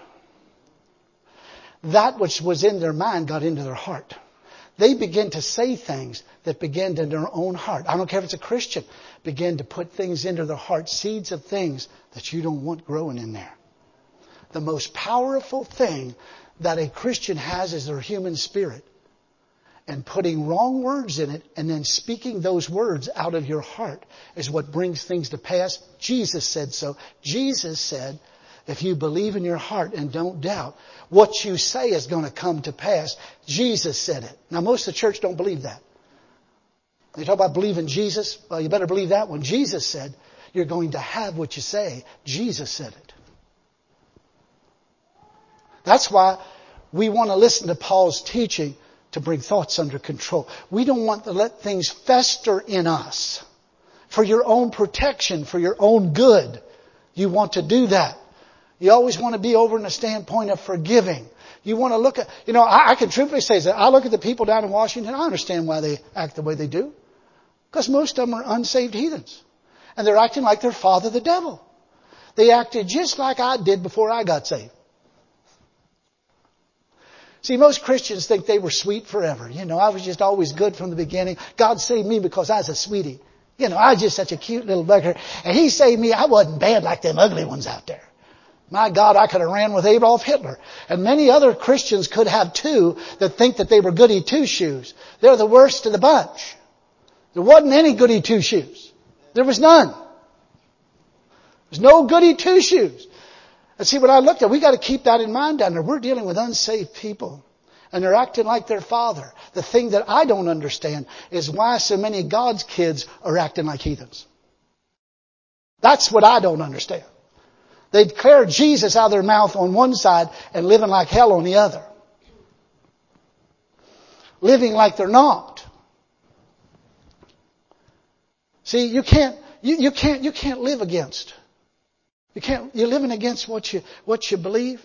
That which was in their mind got into their heart. They begin to say things that begin in their own heart. I don't care if it's a Christian. Begin to put things into their heart, seeds of things that you don't want growing in there. The most powerful thing that a Christian has is their human spirit. And putting wrong words in it and then speaking those words out of your heart is what brings things to pass. Jesus said so. Jesus said, if you believe in your heart and don't doubt, what you say is going to come to pass. Jesus said it. Now most of the church don't believe that. They talk about believing Jesus. Well, you better believe that when Jesus said, you're going to have what you say. Jesus said it. That's why we want to listen to Paul's teaching to bring thoughts under control. We don't want to let things fester in us for your own protection, for your own good. You want to do that. You always want to be over in the standpoint of forgiving. You want to look at, I can truthfully say that I look at the people down in Washington, I understand why they act the way they do. Because most of them are unsaved heathens. And they're acting like their father, the devil. They acted just like I did before I got saved. See, most Christians think they were sweet forever. I was just always good from the beginning. God saved me because I was a sweetie. I was just such a cute little bugger. And He saved me. I wasn't bad like them ugly ones out there. My God, I could have ran with Adolf Hitler. And many other Christians could have too that think that they were goody two-shoes. They're the worst of the bunch. There wasn't any goody two-shoes. There was none. There's no goody two-shoes. And see, what I looked at, we got to keep that in mind down there. We're dealing with unsaved people. And they're acting like their father. The thing that I don't understand is why so many of God's kids are acting like heathens. That's what I don't understand. They declare Jesus out of their mouth on one side and living like hell on the other. Living like they're not. See, you can't live against. You're living against what you believe.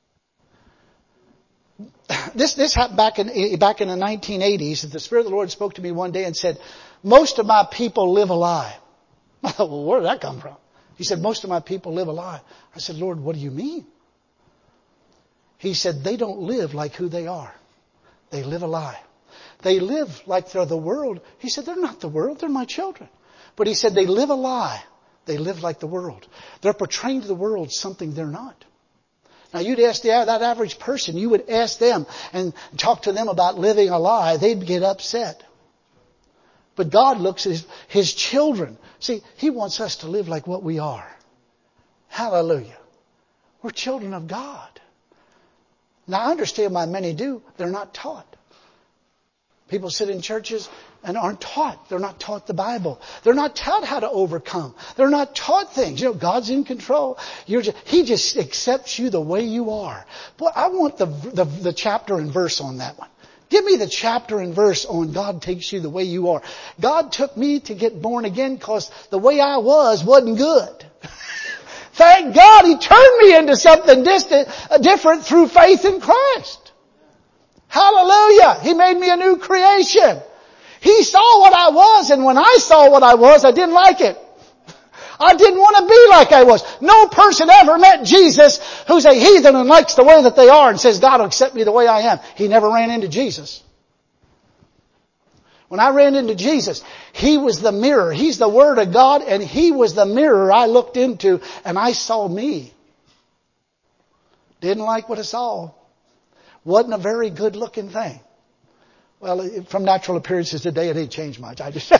This happened back in the 1980s. The Spirit of the Lord spoke to me one day and said, most of my people live a lie. I thought, well, where did that come from? He said, most of my people live a lie. I said, Lord, what do you mean? He said, they don't live like who they are. They live a lie. They live like they're the world. He said, they're not the world. They're my children. But he said, they live a lie. They live like the world. They're portraying to the world something they're not. Now you'd ask that average person, you would ask them and talk to them about living a lie. They'd get upset. But God looks at His children. See, He wants us to live like what we are. Hallelujah. We're children of God. Now I understand why many do. They're not taught. People sit in churches and aren't taught. They're not taught the Bible. They're not taught how to overcome. They're not taught things. God's in control. He just accepts you the way you are. Boy, I want the chapter and verse on that one. Give me the chapter and verse on God takes you the way you are. God took me to get born again because the way I wasn't good. Thank God He turned me into something different through faith in Christ. Hallelujah. He made me a new creation. He saw what I was, and when I saw what I was, I didn't like it. I didn't want to be like I was. No person ever met Jesus who's a heathen and likes the way that they are and says, God will accept me the way I am. He never ran into Jesus. When I ran into Jesus, He was the mirror. He's the Word of God, and He was the mirror I looked into, and I saw me. Didn't like what I saw. Wasn't a very good looking thing. Well, from natural appearances today, it ain't changed much.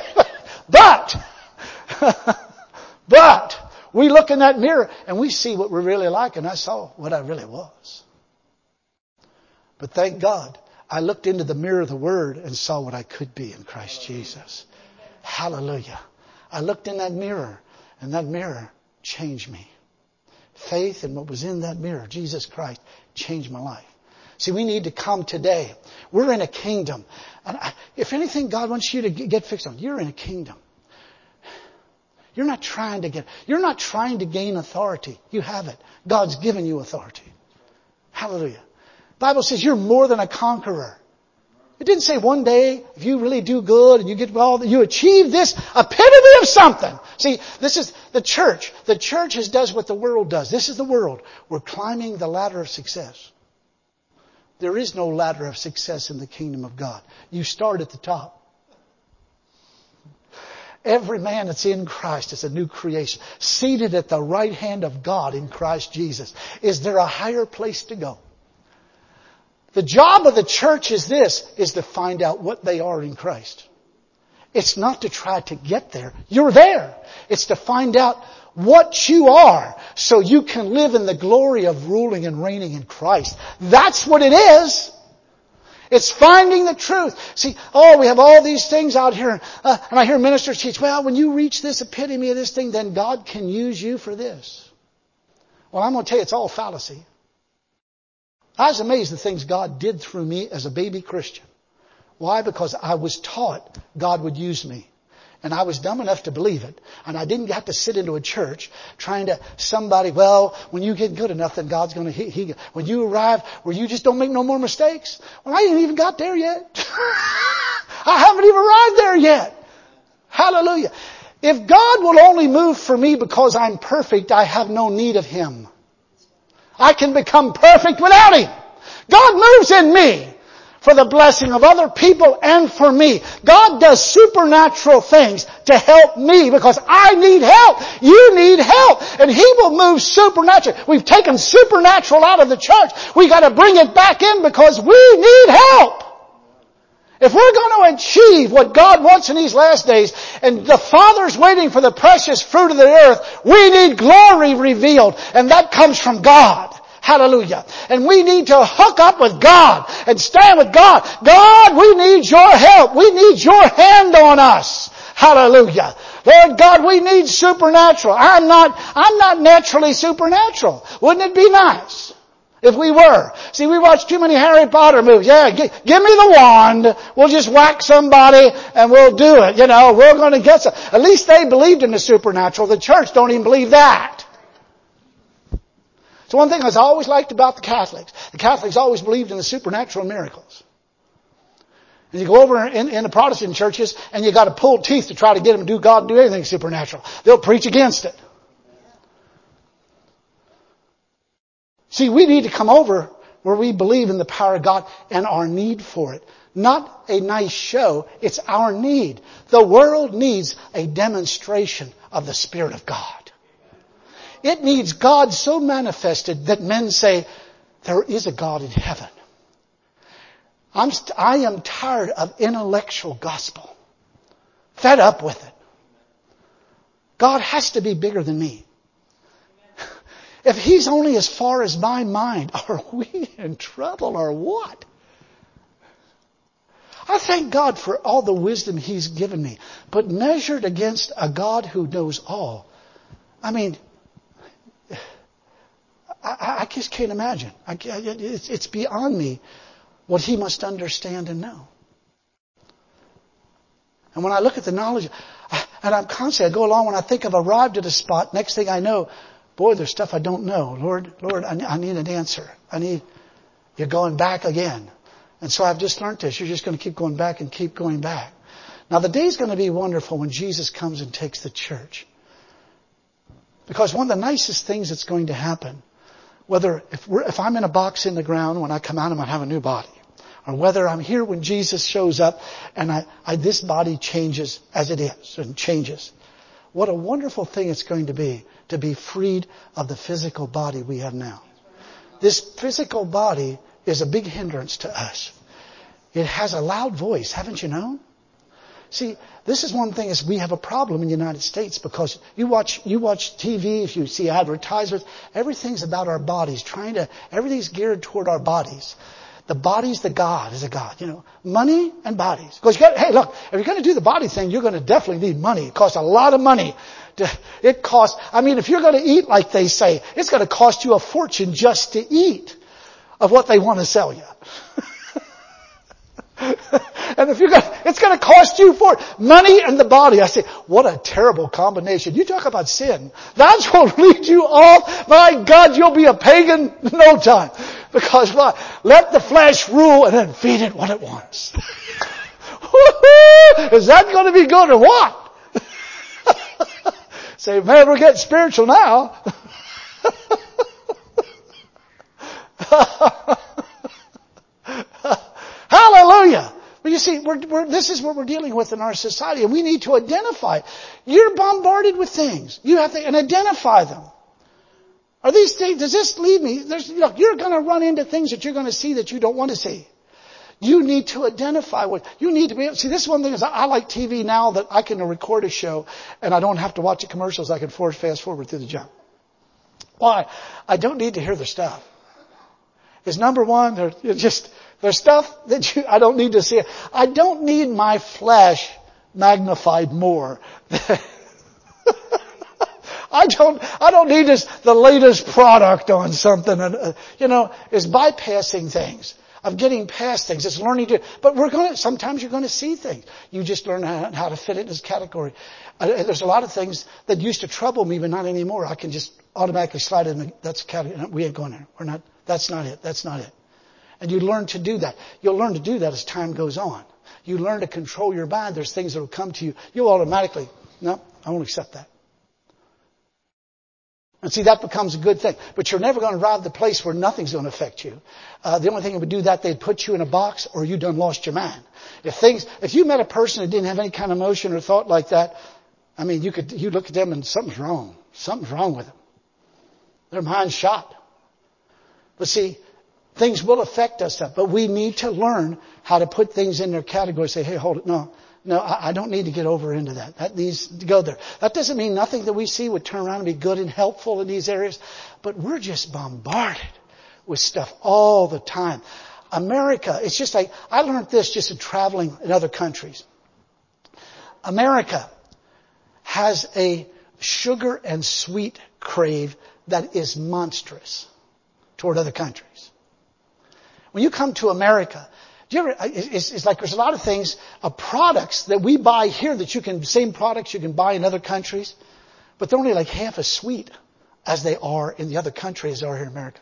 But we look in that mirror and we see what we're really like, and I saw what I really was. But thank God, I looked into the mirror of the Word and saw what I could be in Christ Jesus. Hallelujah. I looked in that mirror, and that mirror changed me. Faith in what was in that mirror, Jesus Christ, changed my life. See, we need to come today. We're in a kingdom. And if anything God wants you to get fixed on, you're in a kingdom. You're not trying to gain authority. You have it. God's given you authority. Hallelujah. The Bible says you're more than a conqueror. It didn't say one day, if you really do good and you get well, you achieve this epitome of something. See, this is the church. The church does what the world does. This is the world. We're climbing the ladder of success. There is no ladder of success in the kingdom of God. You start at the top. Every man that's in Christ is a new creation, seated at the right hand of God in Christ Jesus. Is there a higher place to go? The job of the church is to find out what they are in Christ. It's not to try to get there. You're there. It's to find out what you are so you can live in the glory of ruling and reigning in Christ. That's what it is. It's finding the truth. See, we have all these things out here. And I hear ministers teach, well, when you reach this epitome of this thing, then God can use you for this. Well, I'm going to tell you, it's all fallacy. I was amazed at the things God did through me as a baby Christian. Why? Because I was taught God would use me. And I was dumb enough to believe it. And I didn't have to sit into a church trying to when you get good enough, then God's going to, when you arrive where you just don't make no more mistakes. Well, I ain't even got there yet. I haven't even arrived there yet. Hallelujah. If God will only move for me because I'm perfect, I have no need of Him. I can become perfect without Him. God moves in me for the blessing of other people and for me. God does supernatural things to help me because I need help. You need help. And He will move supernaturally. We've taken supernatural out of the church. We got to bring it back in because we need help. If we're going to achieve what God wants in these last days, and the Father's waiting for the precious fruit of the earth, we need glory revealed. And that comes from God. Hallelujah. And we need to hook up with God and stand with God. God, we need your help. We need your hand on us. Hallelujah. Lord God, we need supernatural. I'm not naturally supernatural. Wouldn't it be nice if we were? See, we watch too many Harry Potter movies. Yeah, give me the wand. We'll just whack somebody and we'll do it. We're going to get some. At least they believed in the supernatural. The church don't even believe that. So one thing I always liked about the Catholics always believed in the supernatural miracles. And you go over in the Protestant churches and you got to pull teeth to try to get them to do anything supernatural. They'll preach against it. See, we need to come over where we believe in the power of God and our need for it. Not a nice show, it's our need. The world needs a demonstration of the Spirit of God. It needs God so manifested that men say, there is a God in heaven. I am tired of intellectual gospel. Fed up with it. God has to be bigger than me. If He's only as far as my mind, are we in trouble or what? I thank God for all the wisdom He's given me. But measured against a God who knows all, I just can't imagine. It's beyond me what He must understand and know. And when I look at the knowledge, and I'm constantly, I go along when I think I've arrived at a spot, next thing I know, boy, there's stuff I don't know. Lord, I need an answer. You're going back again. And so I've just learned this. You're just going to keep going back and keep going back. Now the day's going to be wonderful when Jesus comes and takes the church. Because one of the nicest things that's going to happen, whether if I'm in a box in the ground, when I come out, I'm going to have a new body. Or whether I'm here when Jesus shows up and this body changes as it is and changes. What a wonderful thing it's going to be freed of the physical body we have now. This physical body is a big hindrance to us. It has a loud voice, haven't you known? See, this is one thing is we have a problem in the United States because you watch TV, if you see advertisements, everything's about our bodies, everything's geared toward our bodies. The body's the God, is a God, money and bodies. Because hey, look, if you're going to do the body thing, you're going to definitely need money. It costs a lot of money. If you're going to eat like they say, it's going to cost you a fortune just to eat. of what they want to sell you. And if it's going to cost you for money and the body. I say, what a terrible combination. You talk about sin. That's what will lead you off. My God, you'll be a pagan in no time. Because what? Let the flesh rule and then feed it what it wants. Is that going to be good or what? Say, man, we're getting spiritual now. Hallelujah. But you see, this is what we're dealing with in our society, and we need to identify. You're bombarded with things. You have to and identify them. Are these things? Does this lead me? You're going to run into things that you're going to see that you don't want to see. You need to identify what you need to be. See, this one thing is I like TV now that I can record a show and I don't have to watch the commercials. I can fast forward through the jump. Why? I don't need to hear the stuff. Is number one, there's stuff that I don't need to see. I don't need my flesh magnified more. I don't need the latest product on something. It's bypassing things. Of getting past things. It's learning to, but sometimes you're going to see things. You just learn how to fit it in this category. There's a lot of things that used to trouble me, but not anymore. I can just automatically slide in. That's a category. We ain't going there. We're not, that's not it. That's not it. And you learn to do that. You'll learn to do that as time goes on. You learn to control your mind. There's things that will come to you. You'll automatically, no, I won't accept that. And see, that becomes a good thing. But you're never going to arrive at the place where nothing's going to affect you. The only thing that would do that, they'd put you in a box or you done lost your mind. If you met a person that didn't have any kind of emotion or thought like that, I mean, you look at them and something's wrong. Something's wrong with them. Their mind's shot. But see, things will affect us. But we need to learn how to put things in their category. Say, hey, hold it. No, I don't need to get over into that. That needs to go there. That doesn't mean nothing that we see would turn around and be good and helpful in these areas. But we're just bombarded with stuff all the time. America, it's just like, I learned this just in traveling in other countries. America has a sugar and sweet crave that is monstrous toward other countries. When you come to America, it's like there's a lot of things, products that we buy here same products you can buy in other countries, but they're only like half as sweet as they are in the other countries as they are here in America.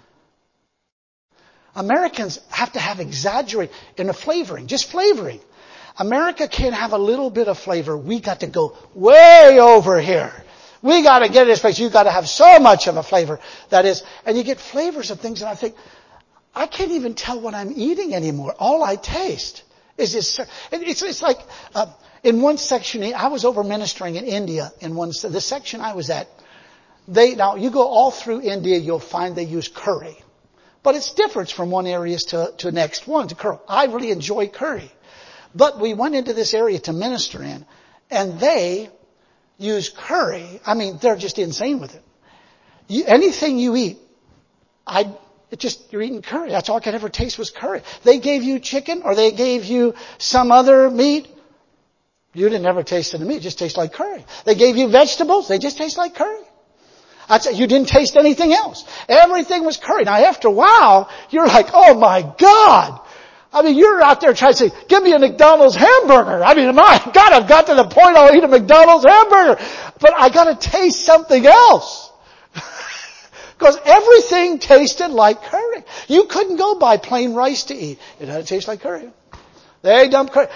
Americans have to have exaggerate in the flavoring, just flavoring. America can't have a little bit of flavor. We got to go way over here. We got to get this place. You got to have so much of a flavor that is, and you get flavors of things, and I think, I can't even tell what I'm eating anymore. All I taste is this. It's like in one section. I was over ministering in India the section I was at. Now you go all through India, you'll find they use curry, but it's different from one area to the next one to curry. I really enjoy curry, but we went into this area to minister in, and they use curry. I mean, they're just insane with it. Anything you eat, you're eating curry. That's all I could ever taste was curry. They gave you chicken or they gave you some other meat. You didn't ever taste the meat. It just tastes like curry. They gave you vegetables. They just taste like curry. You didn't taste anything else. Everything was curry. Now after a while, you're like, oh my God. I mean, you're out there trying to say, give me a McDonald's hamburger. I mean, my God, I've got to the point I'll eat a McDonald's hamburger. But I got to taste something else. Because everything tasted like curry. You couldn't go buy plain rice to eat. It had to taste like curry. They dumped curry.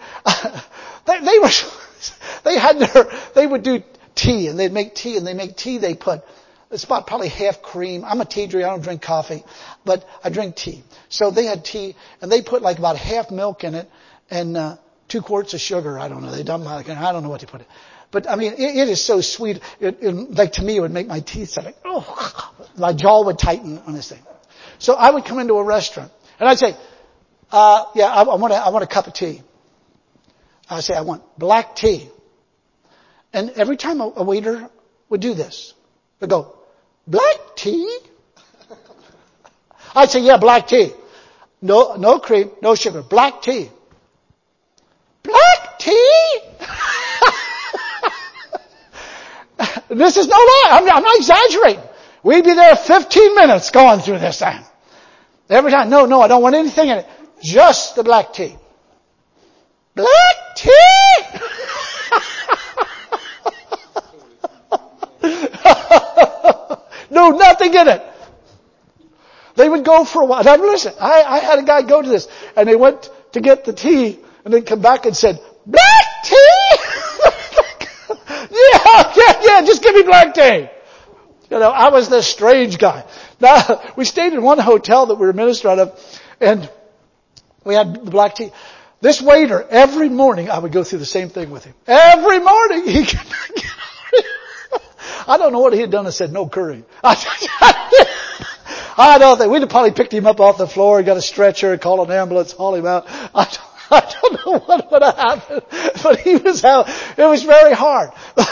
They would do tea, and they'd make tea, and they make tea. They put, it's about probably half cream. I'm a tea drinker. I don't drink coffee, but I drink tea. So they had tea, and they put like about half milk in it, and 2 quarts of sugar. I don't know. They dumped I don't know what they put in. But I mean, it is so sweet. Like to me, it would make my teeth sound like, oh, my jaw would tighten on this thing. So I would come into a restaurant and I'd say, I want a cup of tea. I'd say, I want black tea. And every time a waiter would do this, they'd go, black tea? I'd say, yeah, black tea. No cream, no sugar, black tea. Black tea? This is no lie. I'm not exaggerating. We'd be there 15 minutes going through this thing. Every time. No, I don't want anything in it. Just the black tea. Black tea! No, nothing in it. They would go for a while. Now listen, I had a guy go to this, and they went to get the tea, and then come back and said, black tea? yeah, just give me black tea. You know, I was this strange guy. Now, we stayed in one hotel that we were minister out of, and we had the black tea. This waiter, every morning, I would go through the same thing with him. Every morning, he could not get I don't know what he had done. I said, no curry. I don't think, we'd have probably picked him up off the floor, got a stretcher, called an ambulance, haul him out. I don't know what would have happened, but it was very hard.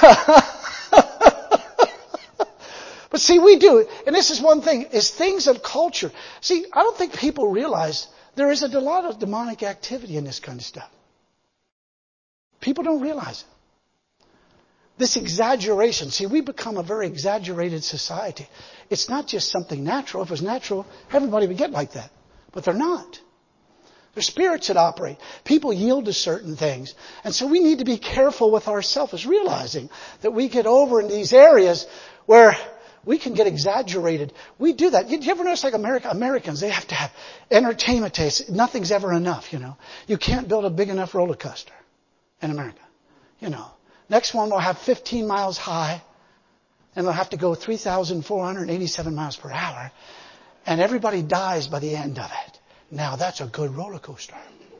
But see, we do it, and this is one thing, is things of culture. See, I don't think people realize there is a lot of demonic activity in this kind of stuff. People don't realize it. This exaggeration. See, we become a very exaggerated society. It's not just something natural. If it was natural, everybody would get like that. But they're not. They're spirits that operate. People yield to certain things. And so we need to be careful with ourselves, as realizing that we get over in these areas where we can get exaggerated. We do that. You ever notice like Americans, they have to have entertainment tastes. Nothing's ever enough, you know. You can't build a big enough roller coaster in America, you know. Next one will have 15 miles high, and they'll have to go 3,487 miles per hour, and everybody dies by the end of it. Now that's a good roller coaster.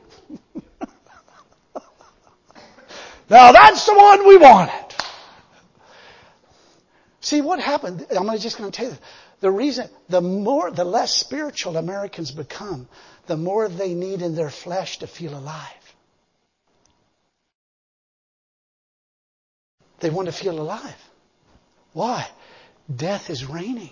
Now that's the one we wanted. See what happened? I'm just going to tell you the reason. The less spiritual Americans become, the more they need in their flesh to feel alive. They want to feel alive. Why? Death is reigning.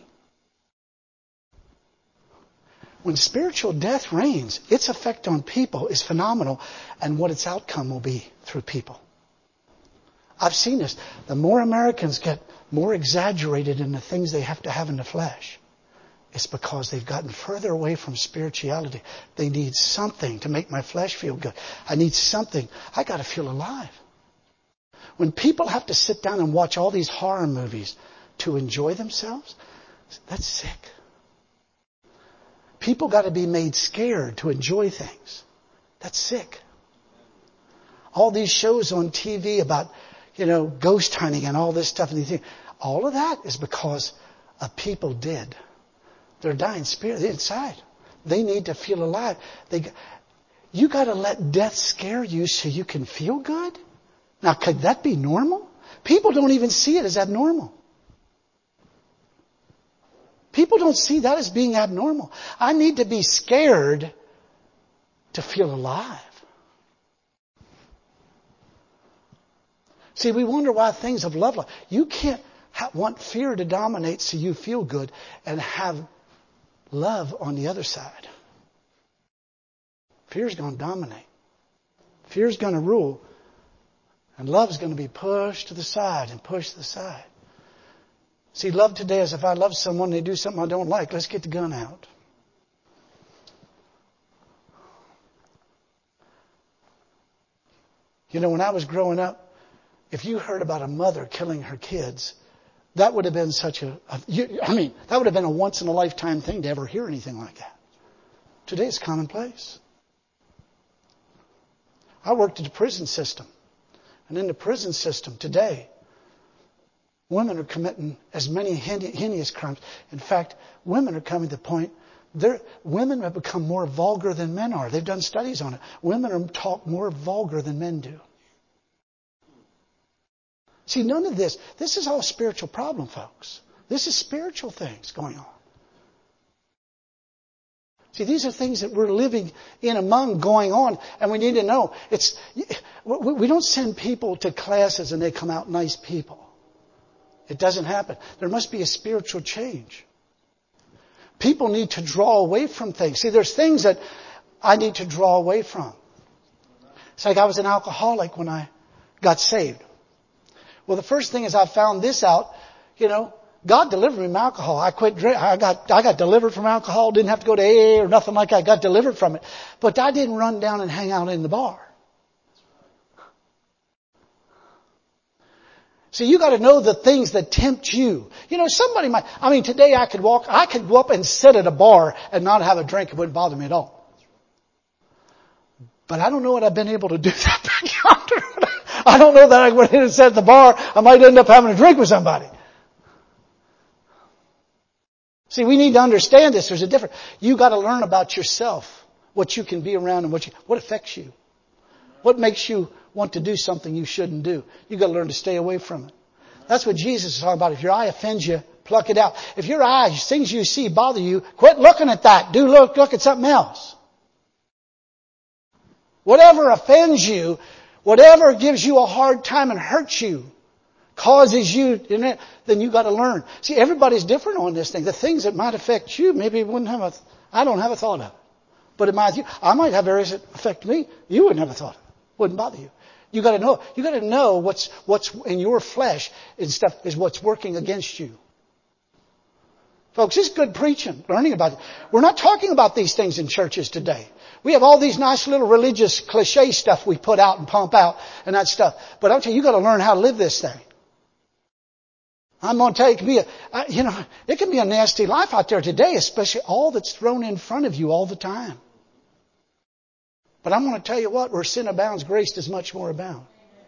When spiritual death reigns, its effect on people is phenomenal, and what its outcome will be through people. I've seen this. The more Americans get more exaggerated in the things they have to have in the flesh, it's because they've gotten further away from spirituality. They need something to make my flesh feel good. I need something. I got to feel alive. When people have to sit down and watch all these horror movies to enjoy themselves, that's sick. People got to be made scared to enjoy things. That's sick. All these shows on TV about, you know, ghost hunting and all this stuff and these things, all of that is because of people dead. They're dying spirit inside. They need to feel alive. You got to let death scare you so you can feel good? Now, could that be normal? People don't even see it as abnormal. People don't see that as being abnormal. I need to be scared to feel alive. See, we wonder why things of love. You can't want fear to dominate so you feel good and have love on the other side. Fear's going to dominate. Fear's going to rule. And love's going to be pushed to the side and pushed to the side. See, love today is if I love someone and they do something I don't like, let's get the gun out. You know, when I was growing up, if you heard about a mother killing her kids, that would have been that would have been a once in a lifetime thing to ever hear anything like that. Today it's commonplace. I worked at the prison system. And in the prison system today, women are committing as many heinous crimes. In fact, women are coming to the point, women have become more vulgar than men are. They've done studies on it. Women are taught more vulgar than men do. See, none of this is all a spiritual problem, folks. This is spiritual things going on. See, these are things that we're living in among going on, and we need to know. We don't send people to classes and they come out nice people. It doesn't happen. There must be a spiritual change. People need to draw away from things. See, there's things that I need to draw away from. It's like I was an alcoholic when I got saved. Well, the first thing is I found this out, you know, God delivered me from alcohol. I quit drink. I got delivered from alcohol. Didn't have to go to AA or nothing like that. I got delivered from it. But I didn't run down and hang out in the bar. See, you got to know the things that tempt you. You know, somebody might, today I could go up and sit at a bar and not have a drink. It wouldn't bother me at all. But I don't know what I've been able to do that back yonder. I don't know that I went in and sat at the bar. I might end up having a drink with somebody. See, we need to understand this. There's a difference. You got to learn about yourself, what you can be around and what affects you. What makes you want to do something you shouldn't do? You got to learn to stay away from it. That's what Jesus is talking about. If your eye offends you, pluck it out. If your eyes, things you see bother you, quit looking at that. Look at something else. Whatever offends you, whatever gives you a hard time and hurts you, causes you, then you got to learn. See, everybody's different on this thing. The things that might affect you, maybe I don't have a thought of it. But it might, I might have areas that affect me. You wouldn't have a thought of it. Wouldn't bother you. You got to know. You got to know what's in your flesh and stuff is what's working against you. Folks, this is good preaching, learning about it. We're not talking about these things in churches today. We have all these nice little religious cliche stuff we put out and pump out and that stuff. But I'll tell you, you got to learn how to live this thing. I'm going to tell you, it can be a nasty life out there today, especially all that's thrown in front of you all the time. But I'm going to tell you what, where sin abounds, grace does much more abound.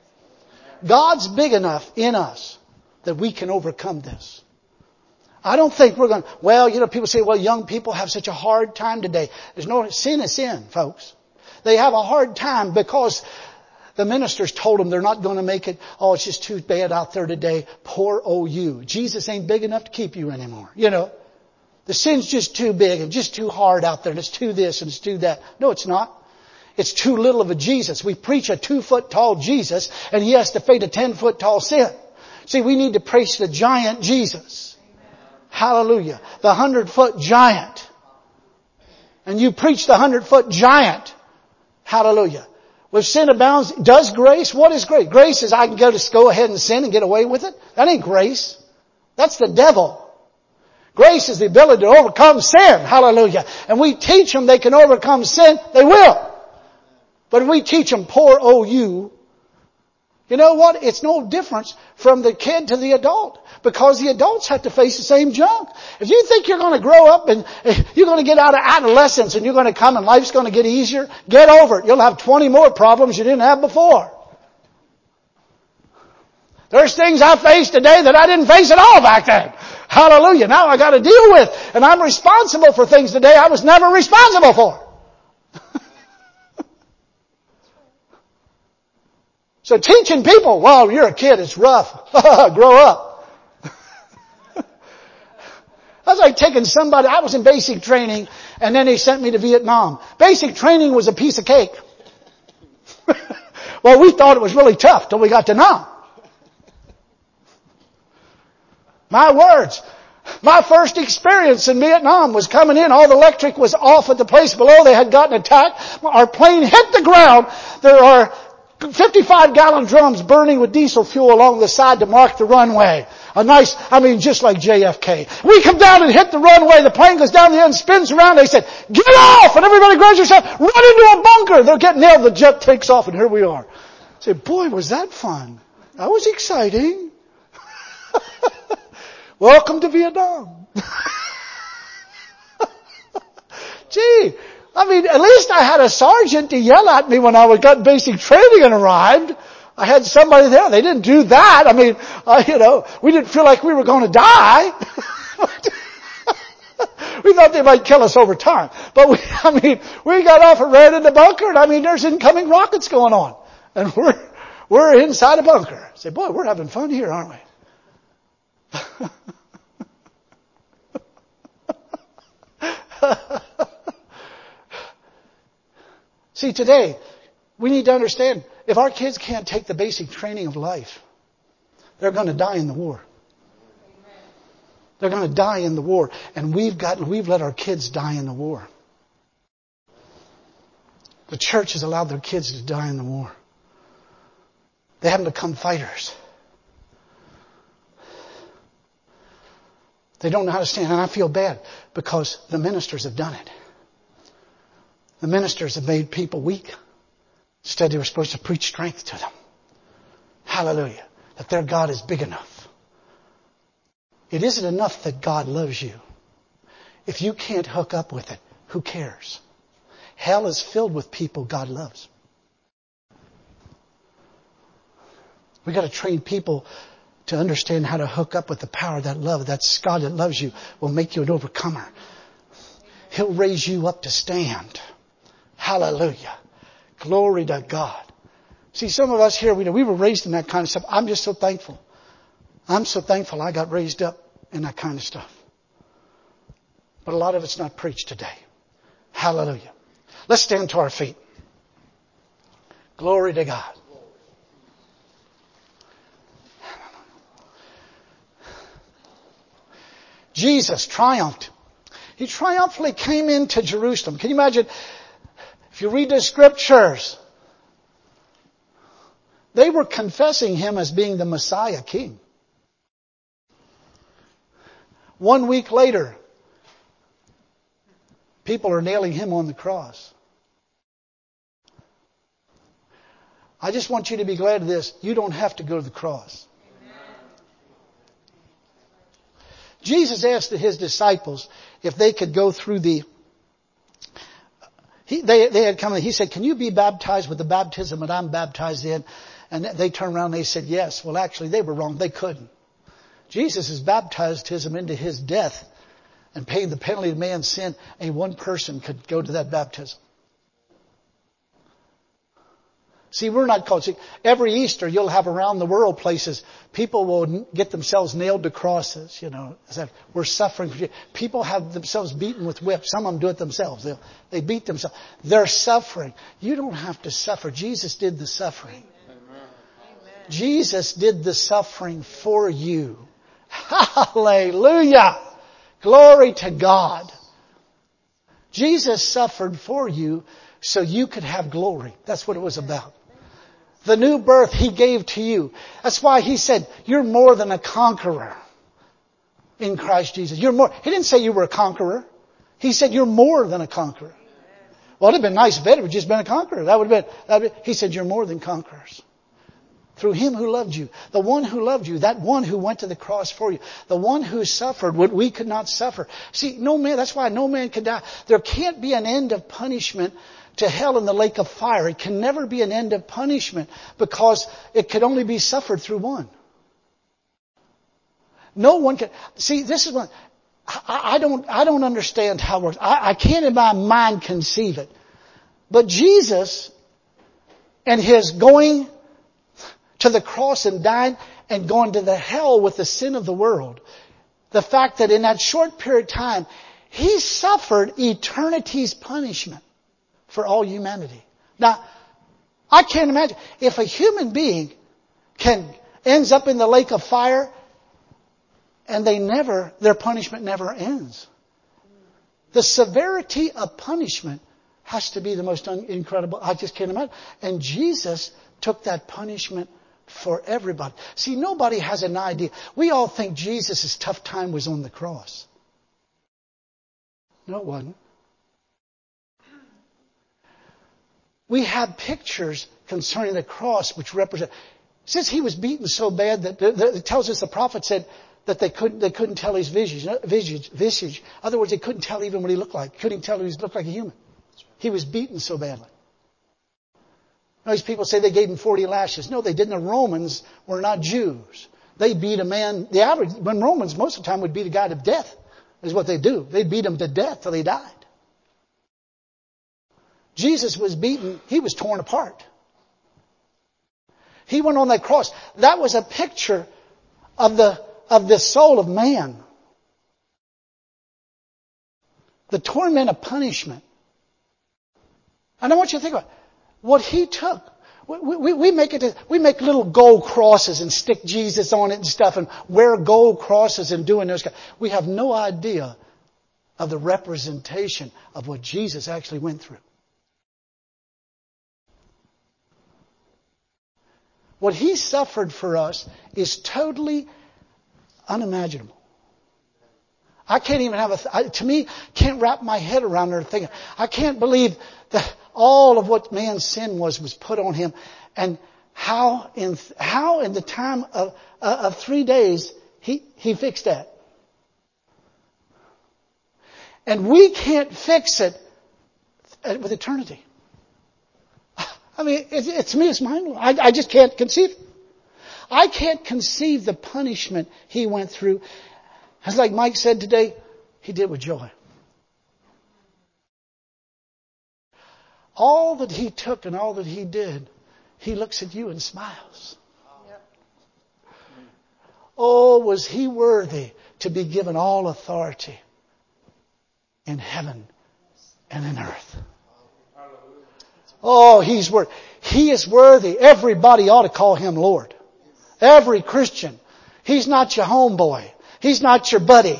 God's big enough in us that we can overcome this. I don't think we're going to, people say, young people have such a hard time today. Sin is sin, folks. They have a hard time because the ministers told them they're not going to make it. Oh, it's just too bad out there today. Poor old you. Jesus ain't big enough to keep you anymore. The sin's just too big and just too hard out there. And it's too this and it's too that. No, it's not. It's too little of a Jesus. We preach a 2-foot tall Jesus and He has to fight a 10-foot tall sin. See, we need to preach the giant Jesus. Hallelujah. The 100-foot giant. And you preach the 100-foot giant. Hallelujah. If sin abounds, does grace? What is grace? Grace is I can go ahead and sin and get away with it. That ain't grace. That's the devil. Grace is the ability to overcome sin. Hallelujah. And we teach them they can overcome sin. They will. But if we teach them poor old you, you know what? It's no difference from the kid to the adult. Because the adults have to face the same junk. If you think you're going to grow up and you're going to get out of adolescence and you're going to come and life's going to get easier, get over it. You'll have 20 more problems you didn't have before. There's things I face today that I didn't face at all back then. Hallelujah. Now I got to deal with. And I'm responsible for things today I was never responsible for. So teaching people, you're a kid, it's rough. Grow up. That's like taking somebody, I was in basic training and then they sent me to Vietnam. Basic training was a piece of cake. Well, we thought it was really tough till we got to Nam. My words. My first experience in Vietnam was coming in. All the electric was off at the place below. They had gotten attacked. Our plane hit the ground. There are 55-gallon drums burning with diesel fuel along the side to mark the runway. Just like JFK. We come down and hit the runway. The plane goes down the end, spins around. They said, get off! And everybody grabs yourself, run into a bunker. They're getting nailed. The jet takes off and here we are. I say, boy, was that fun. That was exciting. Welcome to Vietnam. Gee. At least I had a sergeant to yell at me when I got basic training and arrived. I had somebody there. They didn't do that. We didn't feel like we were going to die. We thought they might kill us over time. But we got off and ran in the bunker and there's incoming rockets going on. And we're inside a bunker. I say, boy, we're having fun here, aren't we? See, today, we need to understand, if our kids can't take the basic training of life, they're going to die in the war. They're going to die in the war. And we've let our kids die in the war. The church has allowed their kids to die in the war. They haven't become fighters. They don't know how to stand. And I feel bad because the ministers have done it. The ministers have made people weak. Instead, they were supposed to preach strength to them. Hallelujah. That their God is big enough. It isn't enough that God loves you. If you can't hook up with it, who cares? Hell is filled with people God loves. We got to train people to understand how to hook up with the power of that love. That's God that loves you will make you an overcomer. He'll raise you up to stand. Hallelujah. Glory to God. See, some of us here, we were raised in that kind of stuff. I'm just so thankful. I'm so thankful I got raised up in that kind of stuff. But a lot of it's not preached today. Hallelujah. Let's stand to our feet. Glory to God. Jesus triumphed. He triumphantly came into Jerusalem. Can you imagine? If you read the scriptures, they were confessing Him as being the Messiah King. 1 week later, people are nailing Him on the cross. I just want you to be glad of this. You don't have to go to the cross. Jesus asked His disciples if they could go through they had come and He said, can you be baptized with the baptism that I'm baptized in? And they turned around and they said, yes. Well, actually, they were wrong. They couldn't. Jesus has baptized Him into His death and paid the penalty of man's sin. And one person could go to that baptism. See, we're not called. See, every Easter you'll have around the world places. People will get themselves nailed to crosses. We're suffering. People have themselves beaten with whips. Some of them do it themselves. They beat themselves. They're suffering. You don't have to suffer. Jesus did the suffering. Amen. Jesus did the suffering for you. Hallelujah. Glory to God. Jesus suffered for you so you could have glory. That's what it was about. The new birth He gave to you. That's why He said, you're more than a conqueror in Christ Jesus. You're more. He didn't say you were a conqueror. He said you're more than a conqueror. Well, it'd have been nice if it had just been a conqueror. That would have been. He said you're more than conquerors. Through Him who loved you. The one who loved you. That one who went to the cross for you. The one who suffered what we could not suffer. See, no man, that's why no man can die. There can't be an end of punishment to hell in the lake of fire. It can never be an end of punishment because it could only be suffered through one. No one can. See, this is what I don't understand how it works. I can't in my mind conceive it. But Jesus and His going to the cross and dying and going to the hell with the sin of the world. The fact that in that short period of time, He suffered eternity's punishment for all humanity. Now, I can't imagine if a human being ends up in the lake of fire and their punishment never ends. The severity of punishment has to be the most incredible. I just can't imagine. And Jesus took that punishment for everybody. See, nobody has an idea. We all think Jesus' tough time was on the cross. No, it wasn't. We have pictures concerning the cross which represent. Since He was beaten so bad that it tells us the prophet said that they couldn't tell His visage. In other words, they couldn't tell even what He looked like. Couldn't tell He looked like a human. He was beaten so badly. These people say they gave Him 40 lashes. No, they didn't. The Romans were not Jews. They beat a man. When Romans most of the time would beat a guy to death, is what they do. They beat him to death till he died. Jesus was beaten. He was torn apart. He went on that cross. That was a picture of the soul of man. The torment of punishment. And I want you to think about it. What He took. We make little gold crosses and stick Jesus on it and stuff and wear gold crosses and doing those. We have no idea of the representation of what Jesus actually went through. What He suffered for us is totally unimaginable. I can't even to me, can't wrap my head around her thinking. I can't believe that all of what man's sin was put on him, and how in the time of 3 days he fixed that. And we can't fix it with eternity. I mean, to me, it's mind-blowing. I just can't conceive it. I can't conceive the punishment he went through. It's like Mike said today, he did with joy. All that he took and all that he did, he looks at you and smiles. Oh, was he worthy to be given all authority in heaven and in earth? Oh, he is worthy. Everybody ought to call him Lord. Every Christian. He's not your homeboy. He's not your buddy.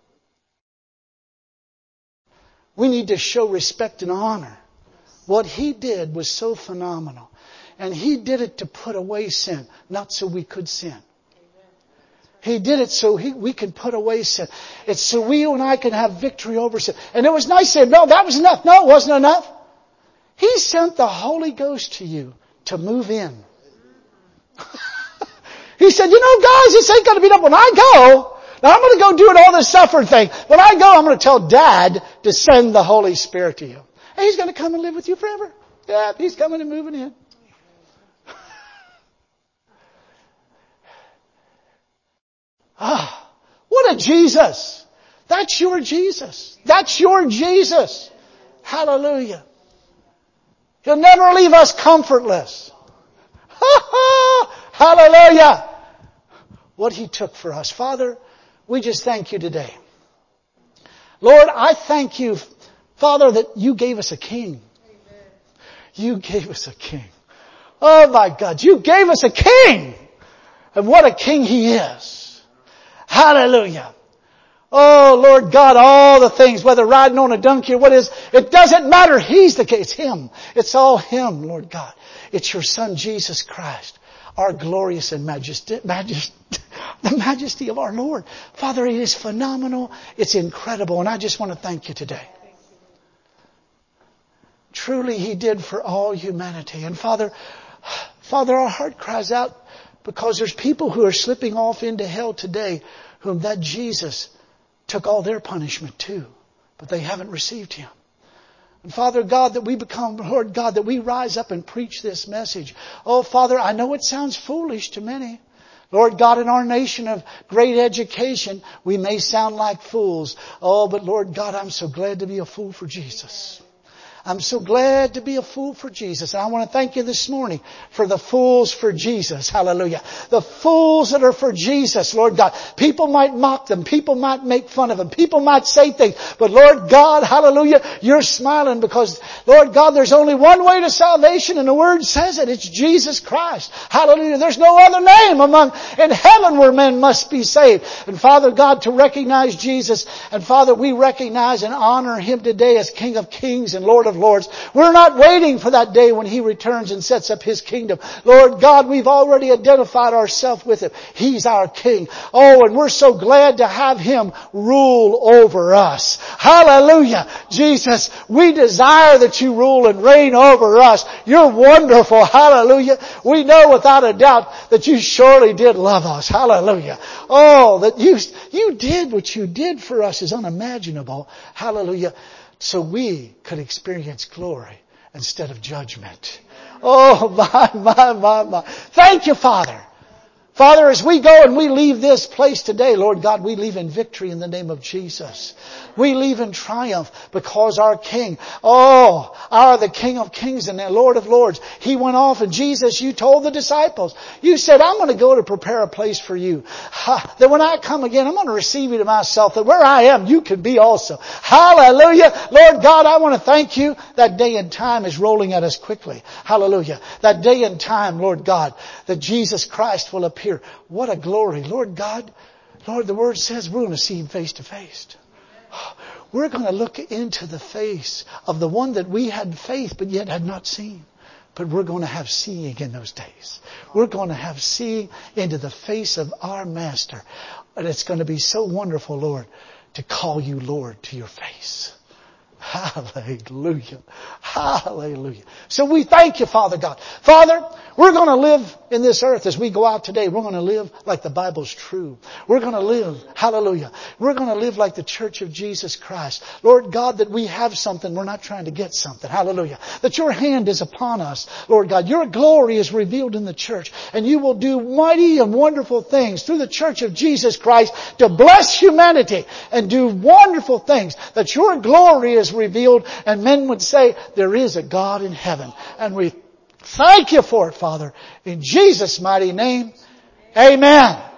We need to show respect and honor. What he did was so phenomenal. And he did it to put away sin, not so we could sin. He did it so we could put away sin. It's so you and I can have victory over sin. And it was nice saying, no, that was enough. No, it wasn't enough. He sent the Holy Ghost to you to move in. He said, guys, this ain't going to be done when I go. Now I'm going to go do all this suffering thing. When I go, I'm going to tell Dad to send the Holy Spirit to you. And He's going to come and live with you forever. Yeah, He's coming and moving in. What a Jesus. That's your Jesus. That's your Jesus. Hallelujah. He'll never leave us comfortless. Hallelujah. What He took for us. Father, we just thank You today. Lord, I thank You, Father, that You gave us a King. You gave us a King. Oh my God, You gave us a King. And what a King He is. Hallelujah. Oh Lord God, all the things, whether riding on a donkey or what is, it doesn't matter. He's the King. It's Him. It's all Him, Lord God. It's Your Son, Jesus Christ, our glorious and the majesty of our Lord. Father, it is phenomenal. It's incredible. And I just want to thank You today. Truly He did for all humanity. And Father, our heart cries out because there's people who are slipping off into hell today whom that Jesus took all their punishment too, but they haven't received Him. And Father God, that we become, Lord God, that we rise up and preach this message. Oh Father, I know it sounds foolish to many. Lord God, in our nation of great education, we may sound like fools. Oh, but Lord God, I'm so glad to be a fool for Jesus. I'm so glad to be a fool for Jesus. And I want to thank You this morning for the fools for Jesus. Hallelujah. The fools that are for Jesus, Lord God. People might mock them. People might make fun of them. People might say things. But Lord God, hallelujah, You're smiling because, Lord God, there's only one way to salvation and the Word says it. It's Jesus Christ. Hallelujah. There's no other name in heaven where men must be saved. And Father God, to recognize Jesus, and Father, we recognize and honor Him today as King of Kings and Lord of Lords. We're not waiting for that day when He returns and sets up His kingdom. Lord God, we've already identified ourselves with Him. He's our King. Oh, and we're so glad to have Him rule over us. Hallelujah. Jesus, we desire that You rule and reign over us. You're wonderful. Hallelujah. We know without a doubt that You surely did love us. Hallelujah. Oh, that You did what You did for us is unimaginable. Hallelujah. So we could experience glory instead of judgment. Oh, my. Thank You, Father. Father, as we go and we leave this place today, Lord God, we leave in victory in the name of Jesus. We leave in triumph because our King, the King of Kings and the Lord of Lords, He went off and Jesus, You told the disciples, You said, I'm going to go to prepare a place for you. That when I come again, I'm going to receive You to myself, that where I am, You can be also. Hallelujah. Lord God, I want to thank You. That day and time is rolling at us quickly. Hallelujah. That day and time, Lord God, that Jesus Christ will appear. What a glory. Lord God, Lord, the Word says we're going to see Him face to face. We're going to look into the face of the one that we had faith but yet had not seen. But we're going to have seeing in those days. We're going to have seeing into the face of our Master. And it's going to be so wonderful, Lord, to call you Lord to your face. Hallelujah. Hallelujah. So we thank you, Father God. Father, we're going to live in this earth as we go out today. We're going to live like the Bible's true. We're going to live, hallelujah. We're going to live like the Church of Jesus Christ. Lord God, that we have something. We're not trying to get something. Hallelujah. That your hand is upon us. Lord God, your glory is revealed in the church. And you will do mighty and wonderful things through the Church of Jesus Christ to bless humanity and do wonderful things. That your glory is revealed and men would say, there is a God in heaven. And we thank you for it, Father. In Jesus' mighty name, amen.